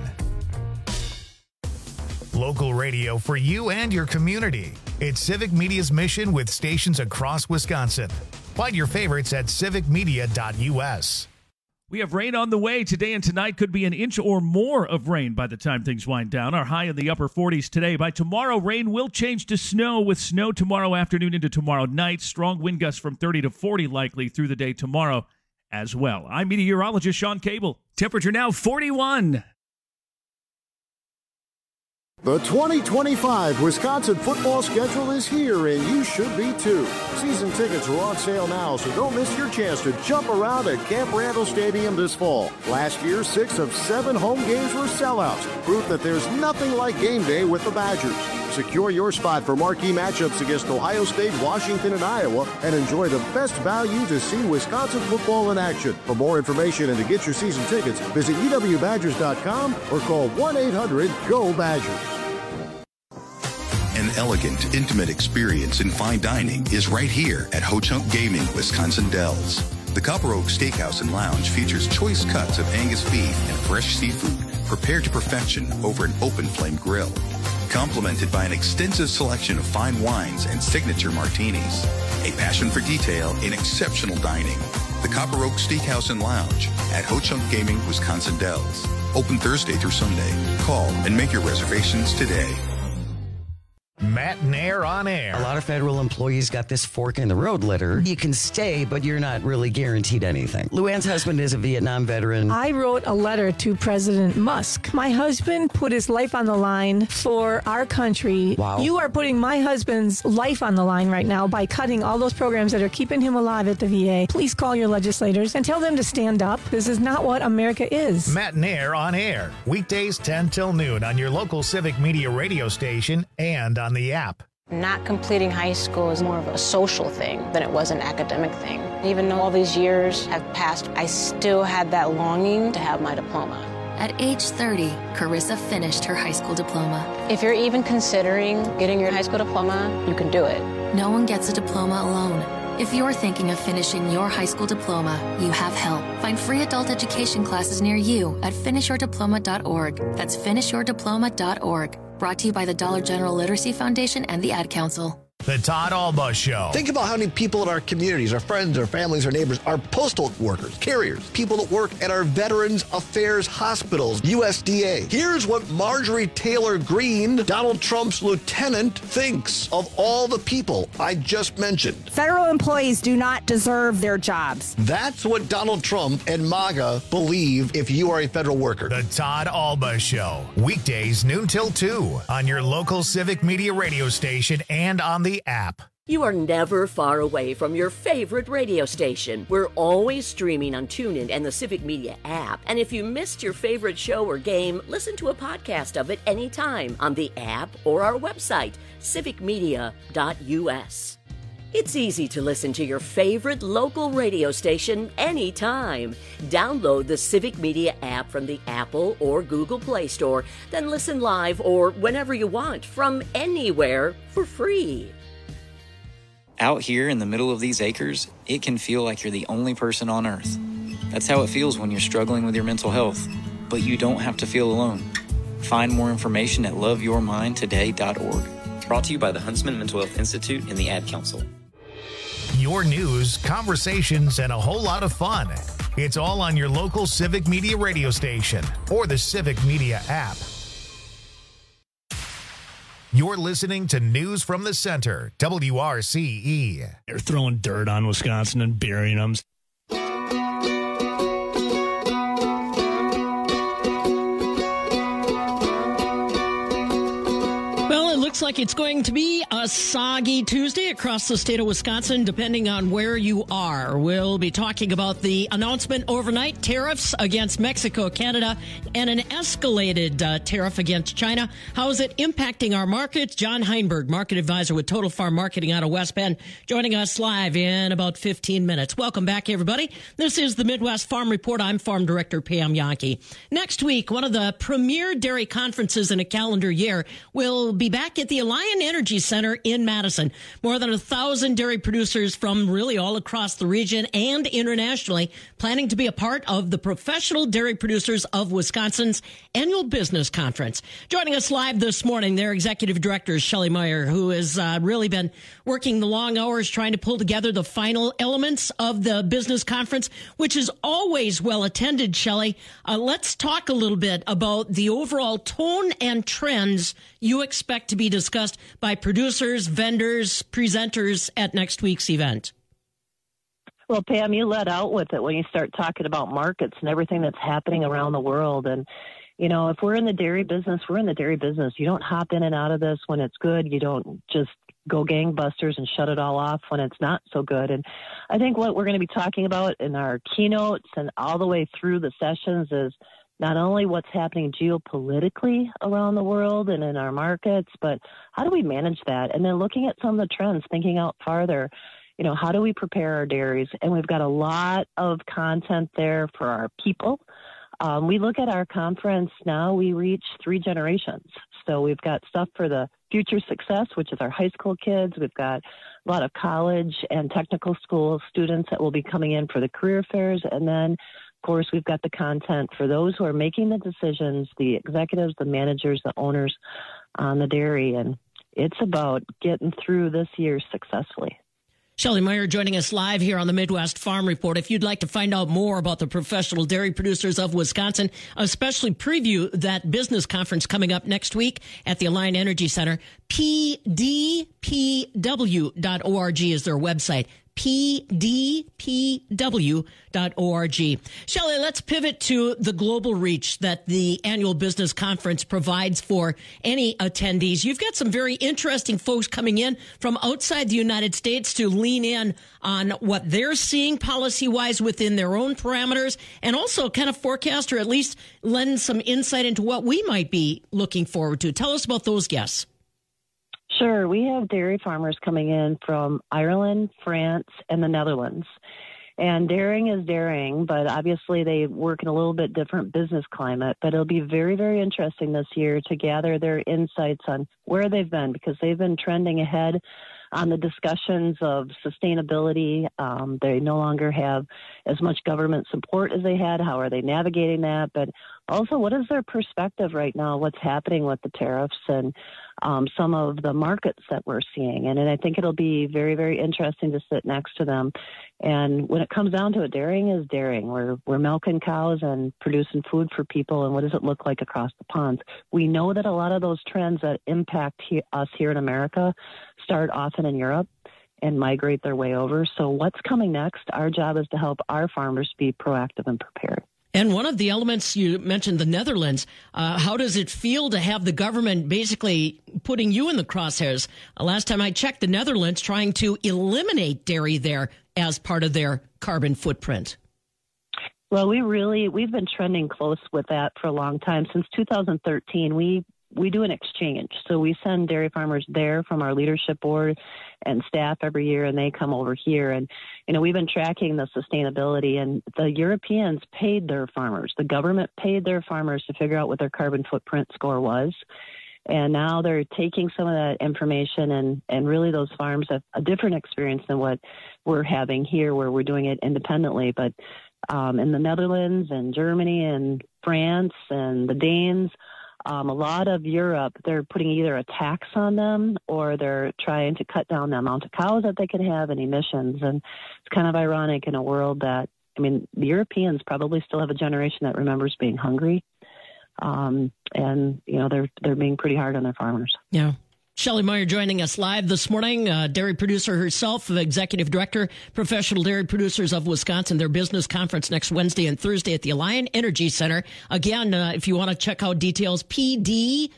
Local radio for you and your community. It's Civic Media's mission with stations across Wisconsin. Find your favorites at civicmedia.us. We have rain on the way today, and tonight could be an inch or more of rain by the time things wind down. Our high in the upper 40s today. By tomorrow, rain will change to snow, with snow tomorrow afternoon into tomorrow night. Strong wind gusts from 30 to 40 likely through the day tomorrow as well. I'm meteorologist Sean Cable. Temperature now 41. The 2025 Wisconsin football schedule is here, and you should be too. Season tickets are on sale now, so don't miss your chance to jump around at Camp Randall Stadium this fall. Last year, 6 of 7 home games were sellouts, proof that there's nothing like game day with the Badgers. Secure your spot for marquee matchups against Ohio State, Washington, and Iowa, and enjoy the best value to see Wisconsin football in action. For more information and to get your season tickets, visit UWBadgers.com or call 1-800-GO-BADGERS. An elegant, intimate experience in fine dining is right here at Ho Chunk Gaming, Wisconsin Dells. The Copper Oak Steakhouse and Lounge features choice cuts of Angus beef and fresh seafood prepared to perfection over an open flame grill, complemented by an extensive selection of fine wines and signature martinis. A passion for detail in exceptional dining. The Copper Oak Steakhouse and Lounge at Ho Chunk Gaming, Wisconsin Dells. Open Thursday through Sunday. Call and make your reservations today. Matt Nair on air. A lot of federal employees got this fork in the road letter. You can stay, but you're not really guaranteed anything. Luann's husband is a Vietnam veteran. I wrote a letter to President Musk. My husband put his life on the line for our country. Wow. You are putting my husband's life on the line right now by cutting all those programs that are keeping him alive at the VA. Please call your legislators and tell them to stand up. This is not what America is. Matt Nair on air. Weekdays 10 till noon on your local Civic Media radio station and on the app. Not completing high school is more of a social thing than it was an academic thing. Even though all these years have passed, I still had that longing to have my diploma. At age 30, Carissa finished her high school diploma. If you're even considering getting your high school diploma, you can do it. No one gets a diploma alone. If you're thinking of finishing your high school diploma, you have help. Find free adult education classes near you at finishyourdiploma.org. That's finishyourdiploma.org. Brought to you by the Dollar General Literacy Foundation and the Ad Council. The Todd Alba Show. Think about how many people in our communities, our friends, our families, our neighbors, are postal workers, carriers, people that work at our Veterans Affairs hospitals, USDA. Here's what Marjorie Taylor Greene, Donald Trump's lieutenant, thinks of all the people I just mentioned. Federal employees do not deserve their jobs. That's what Donald Trump and MAGA believe if you are a federal worker. The Todd Alba Show. Weekdays noon till 2 on your local Civic Media radio station and on the app. You are never far away from your favorite radio station. We're always streaming on TuneIn and the Civic Media app. And if you missed your favorite show or game, listen to a podcast of it anytime on the app or our website, civicmedia.us. It's easy to listen to your favorite local radio station anytime. Download the Civic Media app from the Apple or Google Play Store, then listen live or whenever you want from anywhere for free. Out here in the middle of these acres, it can feel like you're the only person on Earth. That's how it feels when you're struggling with your mental health. But you don't have to feel alone. Find more information at loveyourmindtoday.org. Brought to you by the Huntsman Mental Health Institute and the Ad Council. Your news, conversations, and a whole lot of fun. It's all on your local Civic Media radio station or the Civic Media app. You're listening to News from the Center, WRCE. They're throwing dirt on Wisconsin and burying them. Looks like it's going to be a soggy Tuesday across the state of Wisconsin, depending on where you are. We'll be talking about the announcement overnight, tariffs against Mexico, Canada, and an escalated tariff against China. How is it impacting our markets? John Heinberg, market advisor with Total Farm Marketing out of West Bend, joining us live in about 15 minutes. Welcome back, everybody. This is the Midwest Farm Report. I'm Farm Director Pam Yankee. Next week, one of the premier dairy conferences in a calendar year will be back at the Alliant Energy Center in Madison. More than 1,000 dairy producers from really all across the region and internationally planning to be a part of the Professional Dairy Producers of Wisconsin's annual business conference. Joining us live this morning, their executive director, Shelley Meyer, who has really been working the long hours trying to pull together the final elements of the business conference, which is always well attended, Shelley. Let's talk a little bit about the overall tone and trends you expect to be discussed by producers, vendors, presenters at next week's event. Well, Pam, you let out with it when you start talking about markets and everything that's happening around the world. And, you know, if we're in the dairy business, we're in the dairy business. You don't hop in and out of this when it's good. You don't just go gangbusters and shut it all off when it's not so good. And I think what we're going to be talking about in our keynotes and all the way through the sessions is not only what's happening geopolitically around the world and in our markets, but how do we manage that? And then looking at some of the trends, thinking out farther, you know, how do we prepare our dairies? And we've got a lot of content there for our people. We look at our conference now, we reach 3 generations. So we've got stuff for the future success, which is our high school kids. We've got a lot of college and technical school students that will be coming in for the career fairs. And then, of course, we've got the content for those who are making the decisions, the executives, the managers, the owners on the dairy. And it's about getting through this year successfully. Shelley Meyer joining us live here on the Midwest Farm Report. If you'd like to find out more about the Professional Dairy Producers of Wisconsin, especially preview that business conference coming up next week at the Alliant Energy Center, pdpw.org is their website. pdpw.org. Shelley, let's pivot to the global reach that the annual business conference provides for any attendees. You've got some very interesting folks coming in from outside the United States to lean in on what they're seeing policy-wise within their own parameters and also kind of forecast or at least lend some insight into what we might be looking forward to. Tell us about those guests. Sure. We have dairy farmers coming in from Ireland, France, and the Netherlands. And dairying is dairying, but obviously they work in a little bit different business climate. But it'll be very, very interesting this year to gather their insights on where they've been, because they've been trending ahead on the discussions of sustainability. They no longer have as much government support as they had. How are they navigating that? But also, what is their perspective right now? What's happening with the tariffs and some of the markets that we're seeing? And I think it'll be very, very interesting to sit next to them. And when it comes down to it, dairying is dairying. We're milking cows and producing food for people. And what does it look like across the ponds? We know that a lot of those trends that impact us here in America start often in Europe and migrate their way over. So what's coming next? Our job is to help our farmers be proactive and prepared. And one of the elements you mentioned, the Netherlands, how does it feel to have the government basically putting you in the crosshairs? Last time I checked, the Netherlands trying to eliminate dairy there as part of their carbon footprint. Well, we've been trending close with that for a long time. Since 2013, we do an exchange. So we send dairy farmers there from our leadership board and staff every year, and they come over here. And, we've been tracking the sustainability, and the Europeans paid their farmers. The government paid their farmers to figure out what their carbon footprint score was. And now they're taking some of that information, and really those farms have a different experience than what we're having here, where we're doing it independently. But in the Netherlands and Germany and France and the Danes, a lot of Europe, they're putting either a tax on them or they're trying to cut down the amount of cows that they can have and emissions. And it's kind of ironic in a world that, the Europeans probably still have a generation that remembers being hungry. And, they're being pretty hard on their farmers. Yeah. Shelley Meyer joining us live this morning, dairy producer herself, executive director, Professional Dairy Producers of Wisconsin, their business conference next Wednesday and Thursday at the Alliant Energy Center. Again, if you want to check out details, pdpw.org.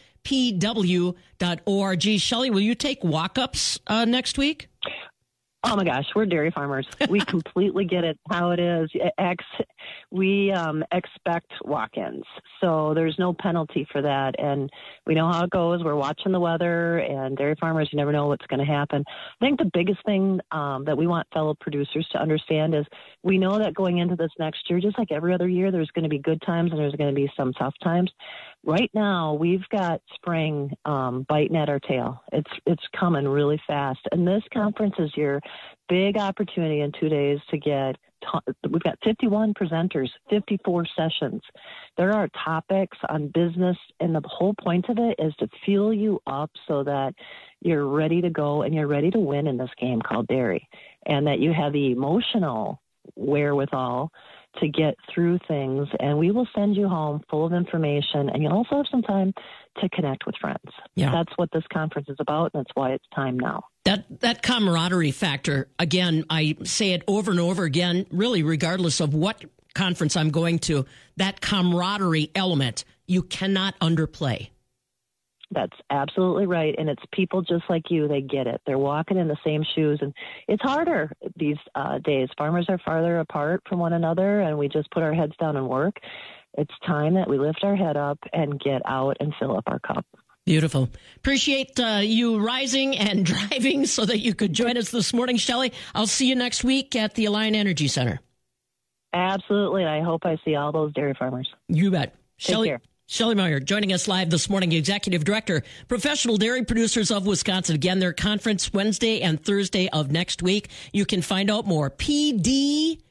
Shelley, will you take walk-ups next week? Oh my gosh, we're dairy farmers. We completely get it how it is. We expect walk-ins, so there's no penalty for that. And we know how it goes. We're watching the weather, and dairy farmers, you never know what's going to happen. I think the biggest thing that we want fellow producers to understand is we know that going into this next year, just like every other year, there's going to be good times and there's going to be some tough times. Right now, we've got spring biting at our tail. It's coming really fast. And this conference is your big opportunity in 2 days to get we've got 51 presenters, 54 sessions. There are topics on business, and the whole point of it is to fuel you up so that you're ready to go and you're ready to win in this game called dairy, and that you have the emotional wherewithal to get through things, and we will send you home full of information, and you'll also have some time to connect with friends. Yeah. That's what this conference is about, and that's why it's time now. That camaraderie factor, again, I say it over and over again, really regardless of what conference I'm going to, that camaraderie element, you cannot underplay. That's absolutely right. And it's people just like you. They get it. They're walking in the same shoes. And it's harder these days. Farmers are farther apart from one another, and we just put our heads down and work. It's time that we lift our head up and get out and fill up our cup. Beautiful. Appreciate you rising and driving so that you could join us this morning, Shelley. I'll see you next week at the Alliant Energy Center. Absolutely. I hope I see all those dairy farmers. You bet. Take care. Shelley Meyer joining us live this morning, Executive Director, Professional Dairy Producers of Wisconsin. Again, their conference Wednesday and Thursday of next week. You can find out more, pdpw.org,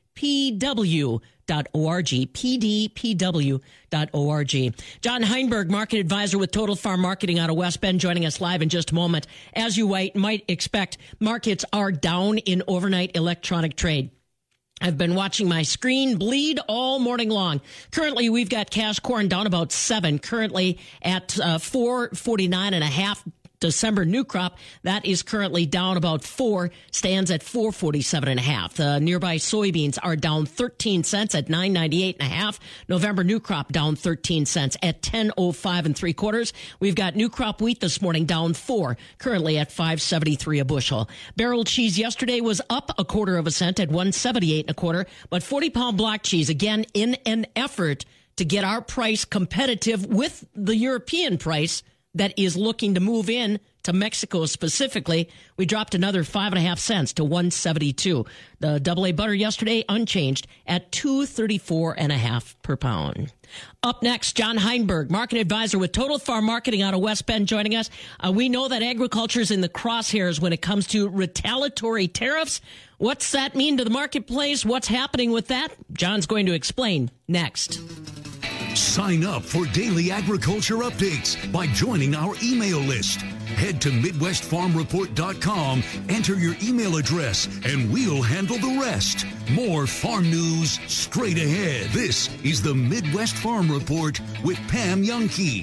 pdpw.org. John Heinberg, Market Advisor with Total Farm Marketing out of West Bend, joining us live in just a moment. As you might expect, markets are down in overnight electronic trade. I've been watching my screen bleed all morning long. Currently, we've got cash corn down about 7, currently at 449.5. December new crop, that is currently down about 4, stands at 447.5. The nearby soybeans are down 13 cents at 998.5. November new crop down 13 cents at 10.05 3/4. We've got new crop wheat this morning down 4, currently at 5.73 a bushel. Barrel cheese yesterday was up 1/4 cent at 1.78 1/4, but 40-pound block cheese, again, in an effort to get our price competitive with the European price, that is looking to move in to Mexico specifically. We dropped another 5.5 cents to 1.72. The AA butter yesterday unchanged at $2.34.5 per pound. Up next, John Heinberg, market advisor with Total Farm Marketing out of West Bend, joining us. We know that agriculture is in the crosshairs when it comes to retaliatory tariffs. What's that mean to the marketplace? What's happening with that? John's going to explain next. Sign up for daily agriculture updates by joining our email list. Head to MidwestFarmReport.com, enter your email address, and we'll handle the rest. More farm news straight ahead. This is the Midwest Farm Report with Pam Youngkey.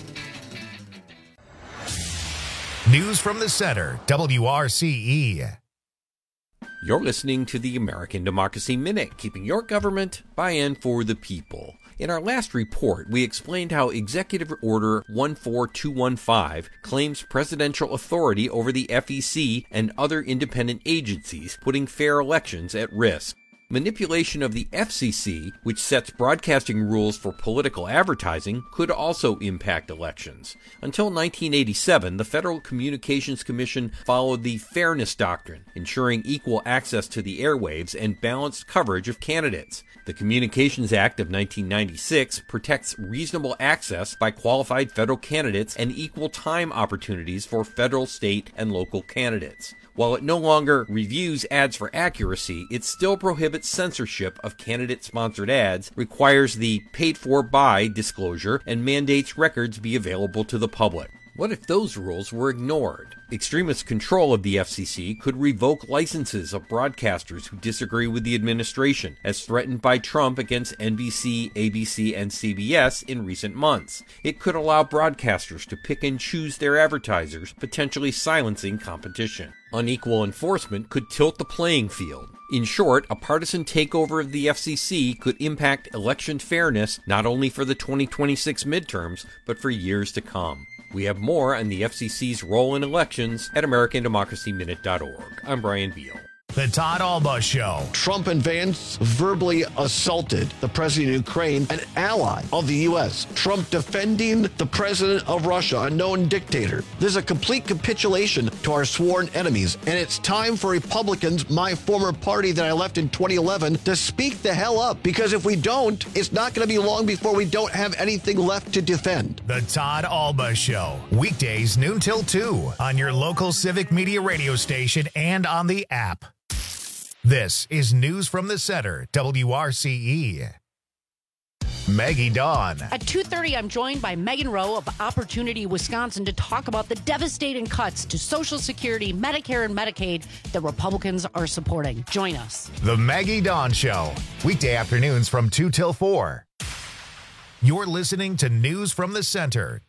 News from the Center, WRCE. You're listening to the American Democracy Minute, keeping your government by and for the people. In our last report, we explained how Executive Order 14215 claims presidential authority over the FEC and other independent agencies, putting fair elections at risk. Manipulation of the FCC, which sets broadcasting rules for political advertising, could also impact elections. Until 1987, the Federal Communications Commission followed the Fairness Doctrine, ensuring equal access to the airwaves and balanced coverage of candidates. The Communications Act of 1996 protects reasonable access by qualified federal candidates and equal time opportunities for federal, state, and local candidates. While it no longer reviews ads for accuracy, it still prohibits censorship of candidate-sponsored ads, requires the paid-for-by disclosure, and mandates records be available to the public. What if those rules were ignored? Extremist control of the FCC could revoke licenses of broadcasters who disagree with the administration, as threatened by Trump against NBC, ABC, and CBS in recent months. It could allow broadcasters to pick and choose their advertisers, potentially silencing competition. Unequal enforcement could tilt the playing field. In short, a partisan takeover of the FCC could impact election fairness not only for the 2026 midterms, but for years to come. We have more on the FCC's role in elections at AmericanDemocracyMinute.org. I'm Brian Beal. The Todd Alba Show. Trump and Vance verbally assaulted the president of Ukraine, an ally of the U.S. Trump defending the president of Russia, a known dictator. This is a complete capitulation to our sworn enemies. And it's time for Republicans, my former party that I left in 2011, to speak the hell up. Because if we don't, it's not going to be long before we don't have anything left to defend. The Todd Alba Show. Weekdays noon till 2 on your local Civic Media radio station and on the app. This is News from the Center, WRCE. Maggie Dawn. At 2:30, I'm joined by Megan Rowe of Opportunity Wisconsin to talk about the devastating cuts to Social Security, Medicare, and Medicaid that Republicans are supporting. Join us. The Maggie Dawn Show. Weekday afternoons from 2 till 4. You're listening to News from the Center,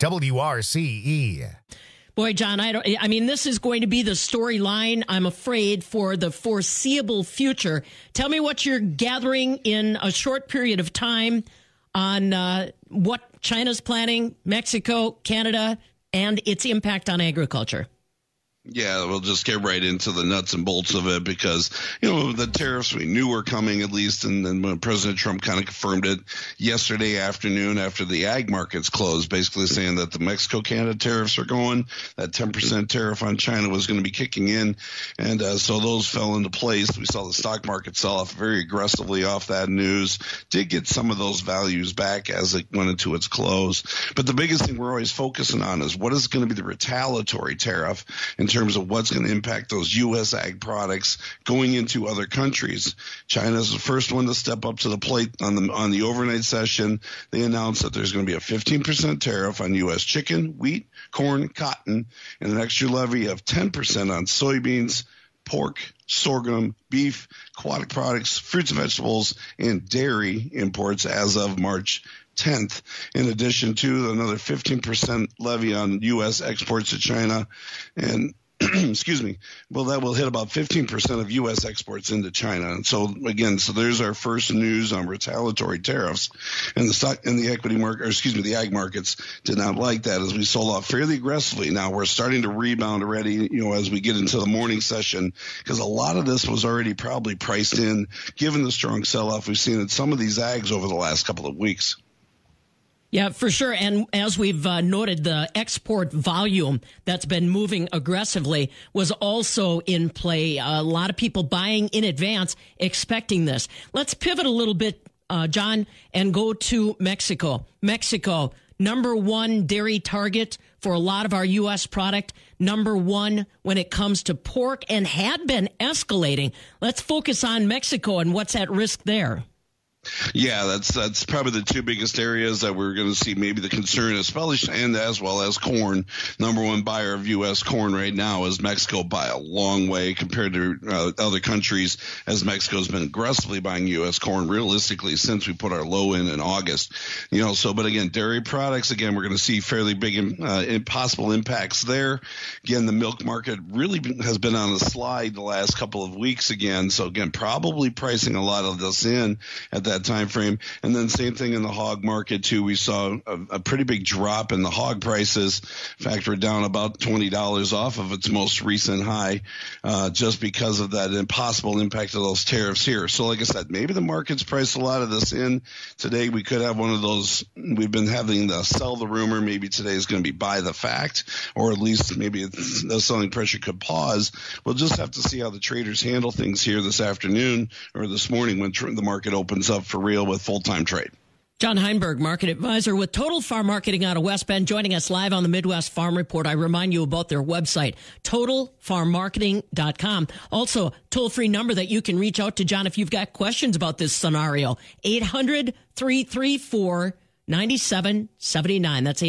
WRCE. Boy, John, I mean, this is going to be the storyline, I'm afraid, for the foreseeable future. Tell me what you're gathering in a short period of time on what China's planning, Mexico, Canada, and its impact on agriculture. Yeah, we'll just get right into the nuts and bolts of it because, the tariffs we knew were coming at least. And then when President Trump kind of confirmed it yesterday afternoon after the ag markets closed, basically saying that the Mexico-Canada tariffs are going, that 10% tariff on China was going to be kicking in. And so those fell into place. We saw the stock market sell off very aggressively off that news, did get some of those values back as it went into its close. But the biggest thing we're always focusing on is what is going to be the retaliatory tariff in terms of what's going to impact those U.S. ag products going into other countries. China's the first one to step up to the plate on the overnight session. They announced that there's going to be a 15% tariff on U.S. chicken, wheat, corn, cotton, and an extra levy of 10% on soybeans, pork, sorghum, beef, aquatic products, fruits and vegetables, and dairy imports as of March 10th, in addition to another 15% levy on U.S. exports to China. And excuse me, well, that will hit about 15% of U.S. exports into China. And so, again, there's our first news on retaliatory tariffs. And the stock and the equity market, the ag markets did not like that as we sold off fairly aggressively. Now we're starting to rebound already, as we get into the morning session, because a lot of this was already probably priced in, given the strong sell-off we've seen in some of these ags over the last couple of weeks. Yeah, for sure. And as we've noted, the export volume that's been moving aggressively was also in play. A lot of people buying in advance, expecting this. Let's pivot a little bit, John, and go to Mexico. Mexico, number one dairy target for a lot of our U.S. product. Number one when it comes to pork, and had been escalating. Let's focus on Mexico and what's at risk there. Yeah, that's probably the two biggest areas that we're going to see maybe the concern, especially, and as well as corn. Number one buyer of U.S. corn right now is Mexico by a long way compared to other countries, as Mexico's been aggressively buying U.S. corn realistically since we put our low in August. But again, dairy products, again, we're going to see fairly big possible impacts there. Again, the milk market really has been on a slide the last couple of weeks again. So again, probably pricing a lot of this in at that time frame. And then same thing in the hog market too. We saw a pretty big drop in the hog prices. In fact, we're down about $20 off of its most recent high, just because of that impossible impact of those tariffs here. So like I said, maybe the market's priced a lot of this in. Today we could have one of those, we've been having the sell the rumor. Maybe today is going to be buy the fact, or at least maybe the selling pressure could pause. We'll just have to see how the traders handle things here this afternoon or this morning when the market opens up for real with full-time trade. John Heinberg, market advisor with Total Farm Marketing out of West Bend, joining us live on the Midwest Farm Report. I remind you about their website, totalfarmmarketing.com. Also, toll-free number that you can reach out to John if you've got questions about this scenario, 800-334-9779. That's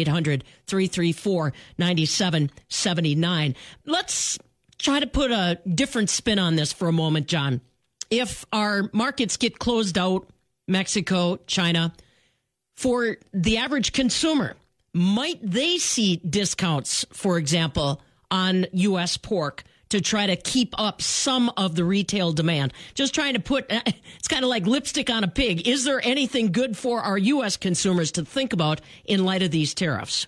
800-334-9779. Let's try to put a different spin on this for a moment, John. If our markets get closed out, Mexico, China, for the average consumer, might they see discounts, for example, on U.S. pork to try to keep up some of the retail demand? Just trying to put, it's kind of like lipstick on a pig. Is there anything good for our U.S. consumers to think about in light of these tariffs?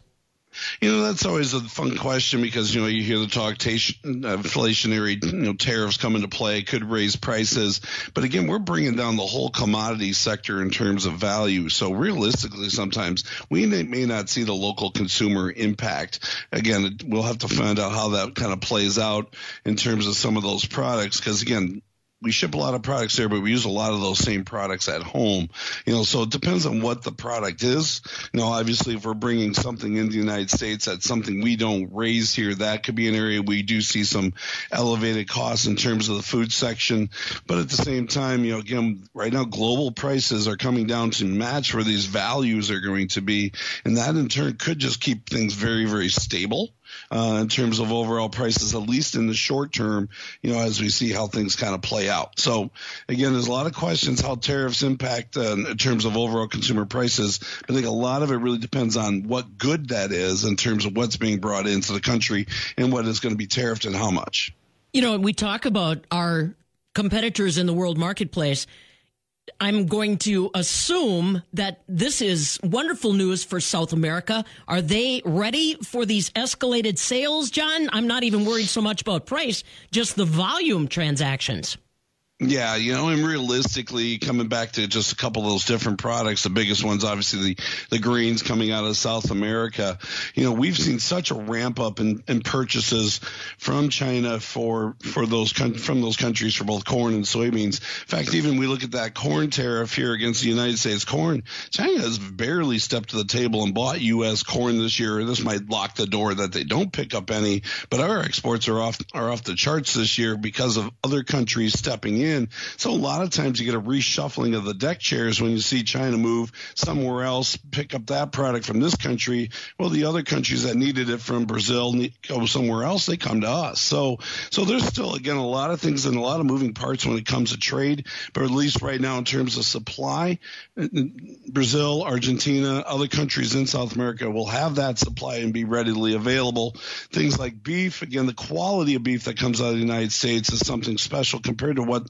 That's always a fun question because, you hear the talk, inflationary, tariffs come into play, could raise prices. But again, we're bringing down the whole commodity sector in terms of value. So realistically, sometimes we may not see the local consumer impact. Again, we'll have to find out how that kind of plays out in terms of some of those products. Because again, we ship a lot of products there, but we use a lot of those same products at home. So it depends on what the product is. Obviously, if we're bringing something into the United States that's something we don't raise here, that could be an area we do see some elevated costs in terms of the food section. But at the same time, again, right now, global prices are coming down to match where these values are going to be. And that in turn could just keep things very, very stable. In terms of overall prices, at least in the short term, as we see how things kind of play out. So, again, there's a lot of questions how tariffs impact in terms of overall consumer prices. I think a lot of it really depends on what good that is in terms of what's being brought into the country and what is going to be tariffed and how much. We talk about our competitors in the world marketplace. I'm going to assume that this is wonderful news for South America. Are they ready for these escalated sales, John? I'm not even worried so much about price, just the volume transactions. Yeah, and realistically, coming back to just a couple of those different products, the biggest one's obviously the grains coming out of South America. We've seen such a ramp up in purchases from China from those countries for both corn and soybeans. In fact, even we look at that corn tariff here against the United States corn, China has barely stepped to the table and bought U.S. corn this year. This might lock the door that they don't pick up any, but our exports are off the charts this year because of other countries stepping in. So a lot of times you get a reshuffling of the deck chairs when you see China move somewhere else, pick up that product from this country. Well, the other countries that needed it from Brazil go somewhere else, they come to us. So there's still, again, a lot of things and a lot of moving parts when it comes to trade. But at least right now in terms of supply, Brazil, Argentina, other countries in South America will have that supply and be readily available. Things like beef, again, the quality of beef that comes out of the United States is something special compared to what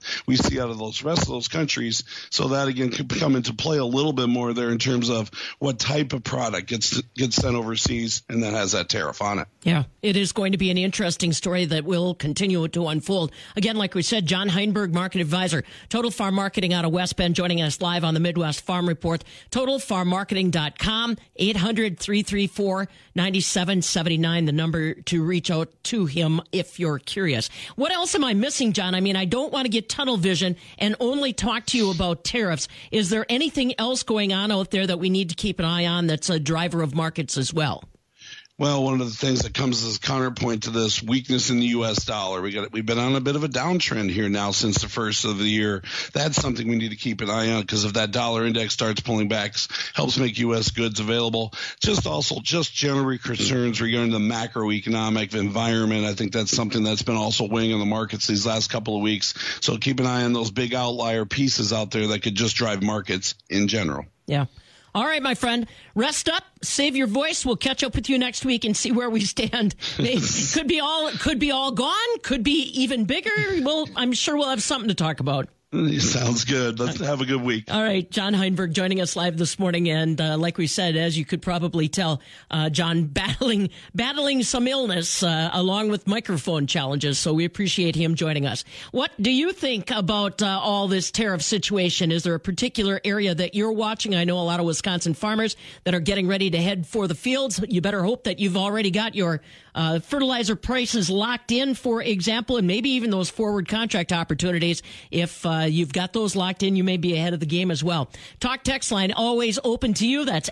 we see out of those rest of those countries. So that, again, could come into play a little bit more there in terms of what type of product gets sent overseas and then has that tariff on it. Yeah, it is going to be an interesting story that will continue to unfold. Again, like we said, John Heinberg, market advisor, Total Farm Marketing out of West Bend, joining us live on the Midwest Farm Report. TotalFarmMarketing.com, 800-334-9779, the number to reach out to him if you're curious. What else am I missing, John? I mean, I don't want to get tunnel vision and only talk to you about tariffs. Is there anything else going on out there that we need to keep an eye on that's a driver of markets as well? Well, one of the things that comes as a counterpoint to this weakness in the U.S. dollar, we've been on a bit of a downtrend here now since the first of the year. That's something we need to keep an eye on, because if that dollar index starts pulling back, helps make U.S. goods available. Just general concerns regarding the macroeconomic environment. I think that's something that's been also weighing on the markets these last couple of weeks. So keep an eye on those big outlier pieces out there that could just drive markets in general. Yeah. All right, my friend, rest up, save your voice. We'll catch up with you next week and see where we stand. It could be all gone, could be even bigger. Well, I'm sure we'll have something to talk about. Sounds good. Let's have a good week. All right. John Heinberg joining us live this morning. And like we said, as you could probably tell, John battling some illness along with microphone challenges. So we appreciate him joining us. What do you think about all this tariff situation? Is there a particular area that you're watching? I know a lot of Wisconsin farmers that are getting ready to head for the fields. You better hope that you've already got your fertilizer prices locked in, for example, and maybe even those forward contract opportunities. If you've got those locked in, you may be ahead of the game as well. Talk text line always open to you. That's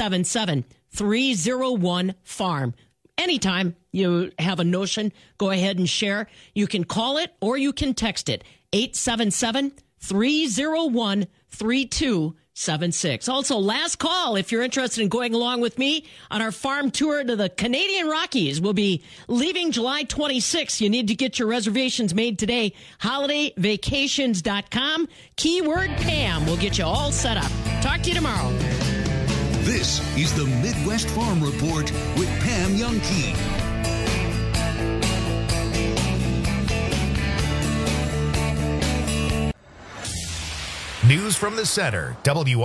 877-301-FARM. Anytime you have a notion, go ahead and share. You can call it or you can text it. 877-301-3276. Also, last call if you're interested in going along with me on our farm tour to the Canadian Rockies. We'll be leaving July 26th. You need to get your reservations made today. HolidayVacations.com. Keyword Pam will get you all set up. Talk to you tomorrow. This is the Midwest Farm Report with Pam Youngkey. News from the center,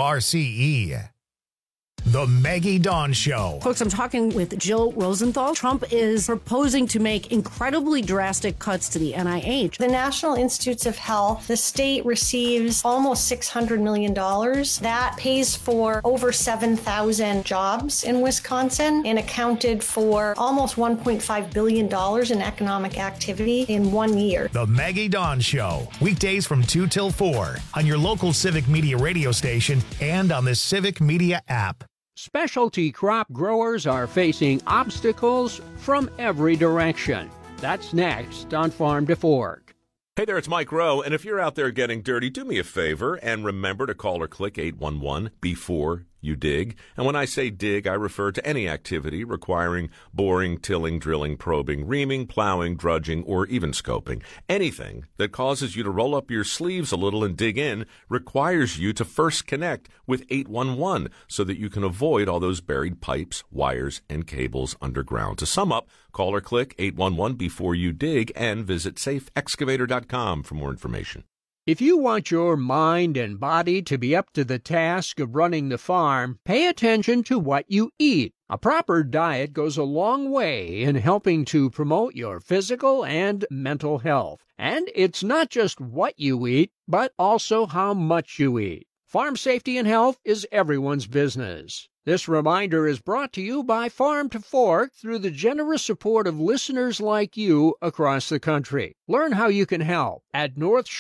WRCE. The Maggie Dawn Show. Folks, I'm talking with Jill Rosenthal. Trump is proposing to make incredibly drastic cuts to the NIH. The National Institutes of Health, the state receives almost $600 million. That pays for over 7,000 jobs in Wisconsin and accounted for almost $1.5 billion in economic activity in 1 year. The Maggie Dawn Show. Weekdays from 2 till 4 on your local Civic Media radio station and on the Civic Media app. Specialty crop growers are facing obstacles from every direction. That's next on Farm to Fork. Hey there, it's Mike Rowe, and if you're out there getting dirty, do me a favor and remember to call or click 811 before you dig. And when I say dig, I refer to any activity requiring boring, tilling, drilling, probing, reaming, plowing, drudging, or even scoping. Anything that causes you to roll up your sleeves a little and dig in requires you to first connect with 811 so that you can avoid all those buried pipes, wires, and cables underground. To sum up, call or click 811 before you dig and visit safeexcavator.com for more information. If you want your mind and body to be up to the task of running the farm, pay attention to what you eat. A proper diet goes a long way in helping to promote your physical and mental health. And it's not just what you eat, but also how much you eat. Farm safety and health is everyone's business. This reminder is brought to you by Farm to Fork through the generous support of listeners like you across the country. Learn how you can help at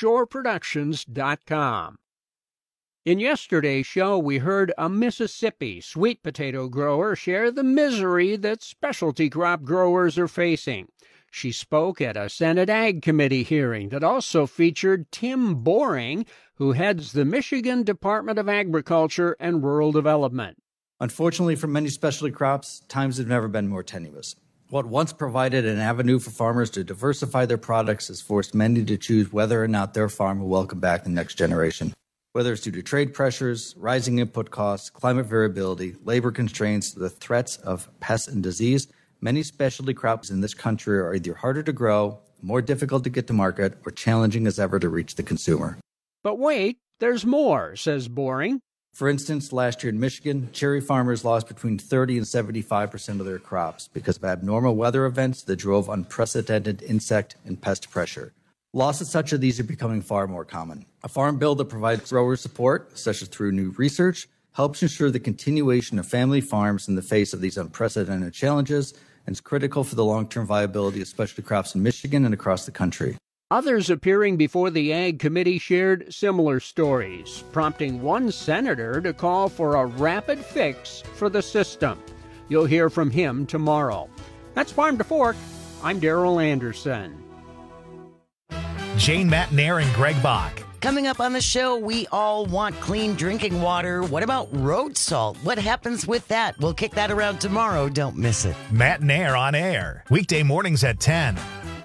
NorthshoreProductions.com. In yesterday's show, we heard a Mississippi sweet potato grower share the misery that specialty crop growers are facing. She spoke at a Senate Ag Committee hearing that also featured Tim Boring, who heads the Michigan Department of Agriculture and Rural Development. Unfortunately, for many specialty crops, times have never been more tenuous. What once provided an avenue for farmers to diversify their products has forced many to choose whether or not their farm will welcome back the next generation. Whether it's due to trade pressures, rising input costs, climate variability, labor constraints, the threats of pests and disease, many specialty crops in this country are either harder to grow, more difficult to get to market, or challenging as ever to reach the consumer. But wait, there's more, says Boring. For instance, last year in Michigan, cherry farmers lost between 30 and 75% of their crops because of abnormal weather events that drove unprecedented insect and pest pressure. Losses such as these are becoming far more common. A farm bill that provides grower support, such as through new research, helps ensure the continuation of family farms in the face of these unprecedented challenges and is critical for the long-term viability of specialty crops in Michigan and across the country. Others appearing before the Ag Committee shared similar stories, prompting one senator to call for a rapid fix for the system. You'll hear from him tomorrow. That's Farm to Fork. I'm Darrell Anderson. Jane Matnair and Greg Bach. Coming up on the show, we all want clean drinking water. What about road salt? What happens with that? We'll kick that around tomorrow. Don't miss it. Matnair on air. Weekday mornings at 10.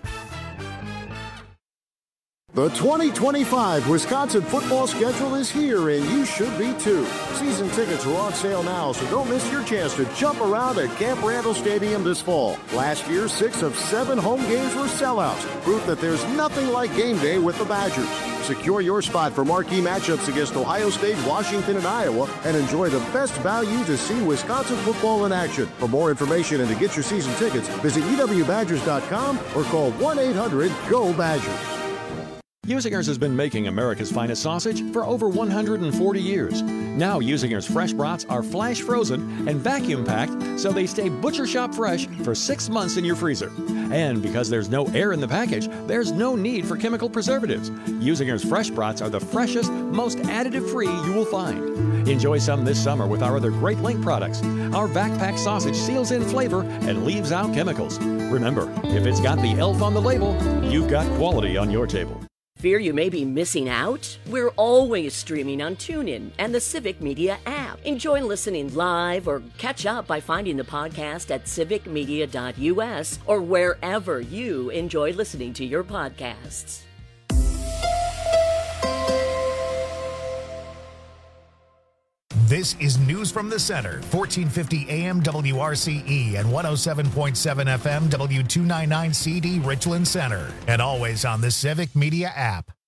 The 2025 Wisconsin football schedule is here, and you should be too. Season tickets are on sale now, so don't miss your chance to jump around at Camp Randall Stadium this fall. Last year, 6 of 7 home games were sellouts, proof that there's nothing like game day with the Badgers. Secure your spot for marquee matchups against Ohio State, Washington, and Iowa, and enjoy the best value to see Wisconsin football in action. For more information and to get your season tickets, visit ewbadgers.com or call 1-800-GO-BADGERS. Usinger's has been making America's finest sausage for over 140 years. Now Usinger's fresh brats are flash frozen and vacuum packed so they stay butcher shop fresh for 6 months in your freezer. And because there's no air in the package, there's no need for chemical preservatives. Usinger's fresh brats are the freshest, most additive-free you will find. Enjoy some this summer with our other Great Link products. Our vac pack sausage seals in flavor and leaves out chemicals. Remember, if it's got the elf on the label, you've got quality on your table. Fear you may be missing out? We're always streaming on TuneIn and the Civic Media app. Enjoy listening live or catch up by finding the podcast at civicmedia.us or wherever you enjoy listening to your podcasts. This is News from the Center, 1450 AM WRCE and 107.7 FM W299CD Richland Center, and always on the Civic Media app.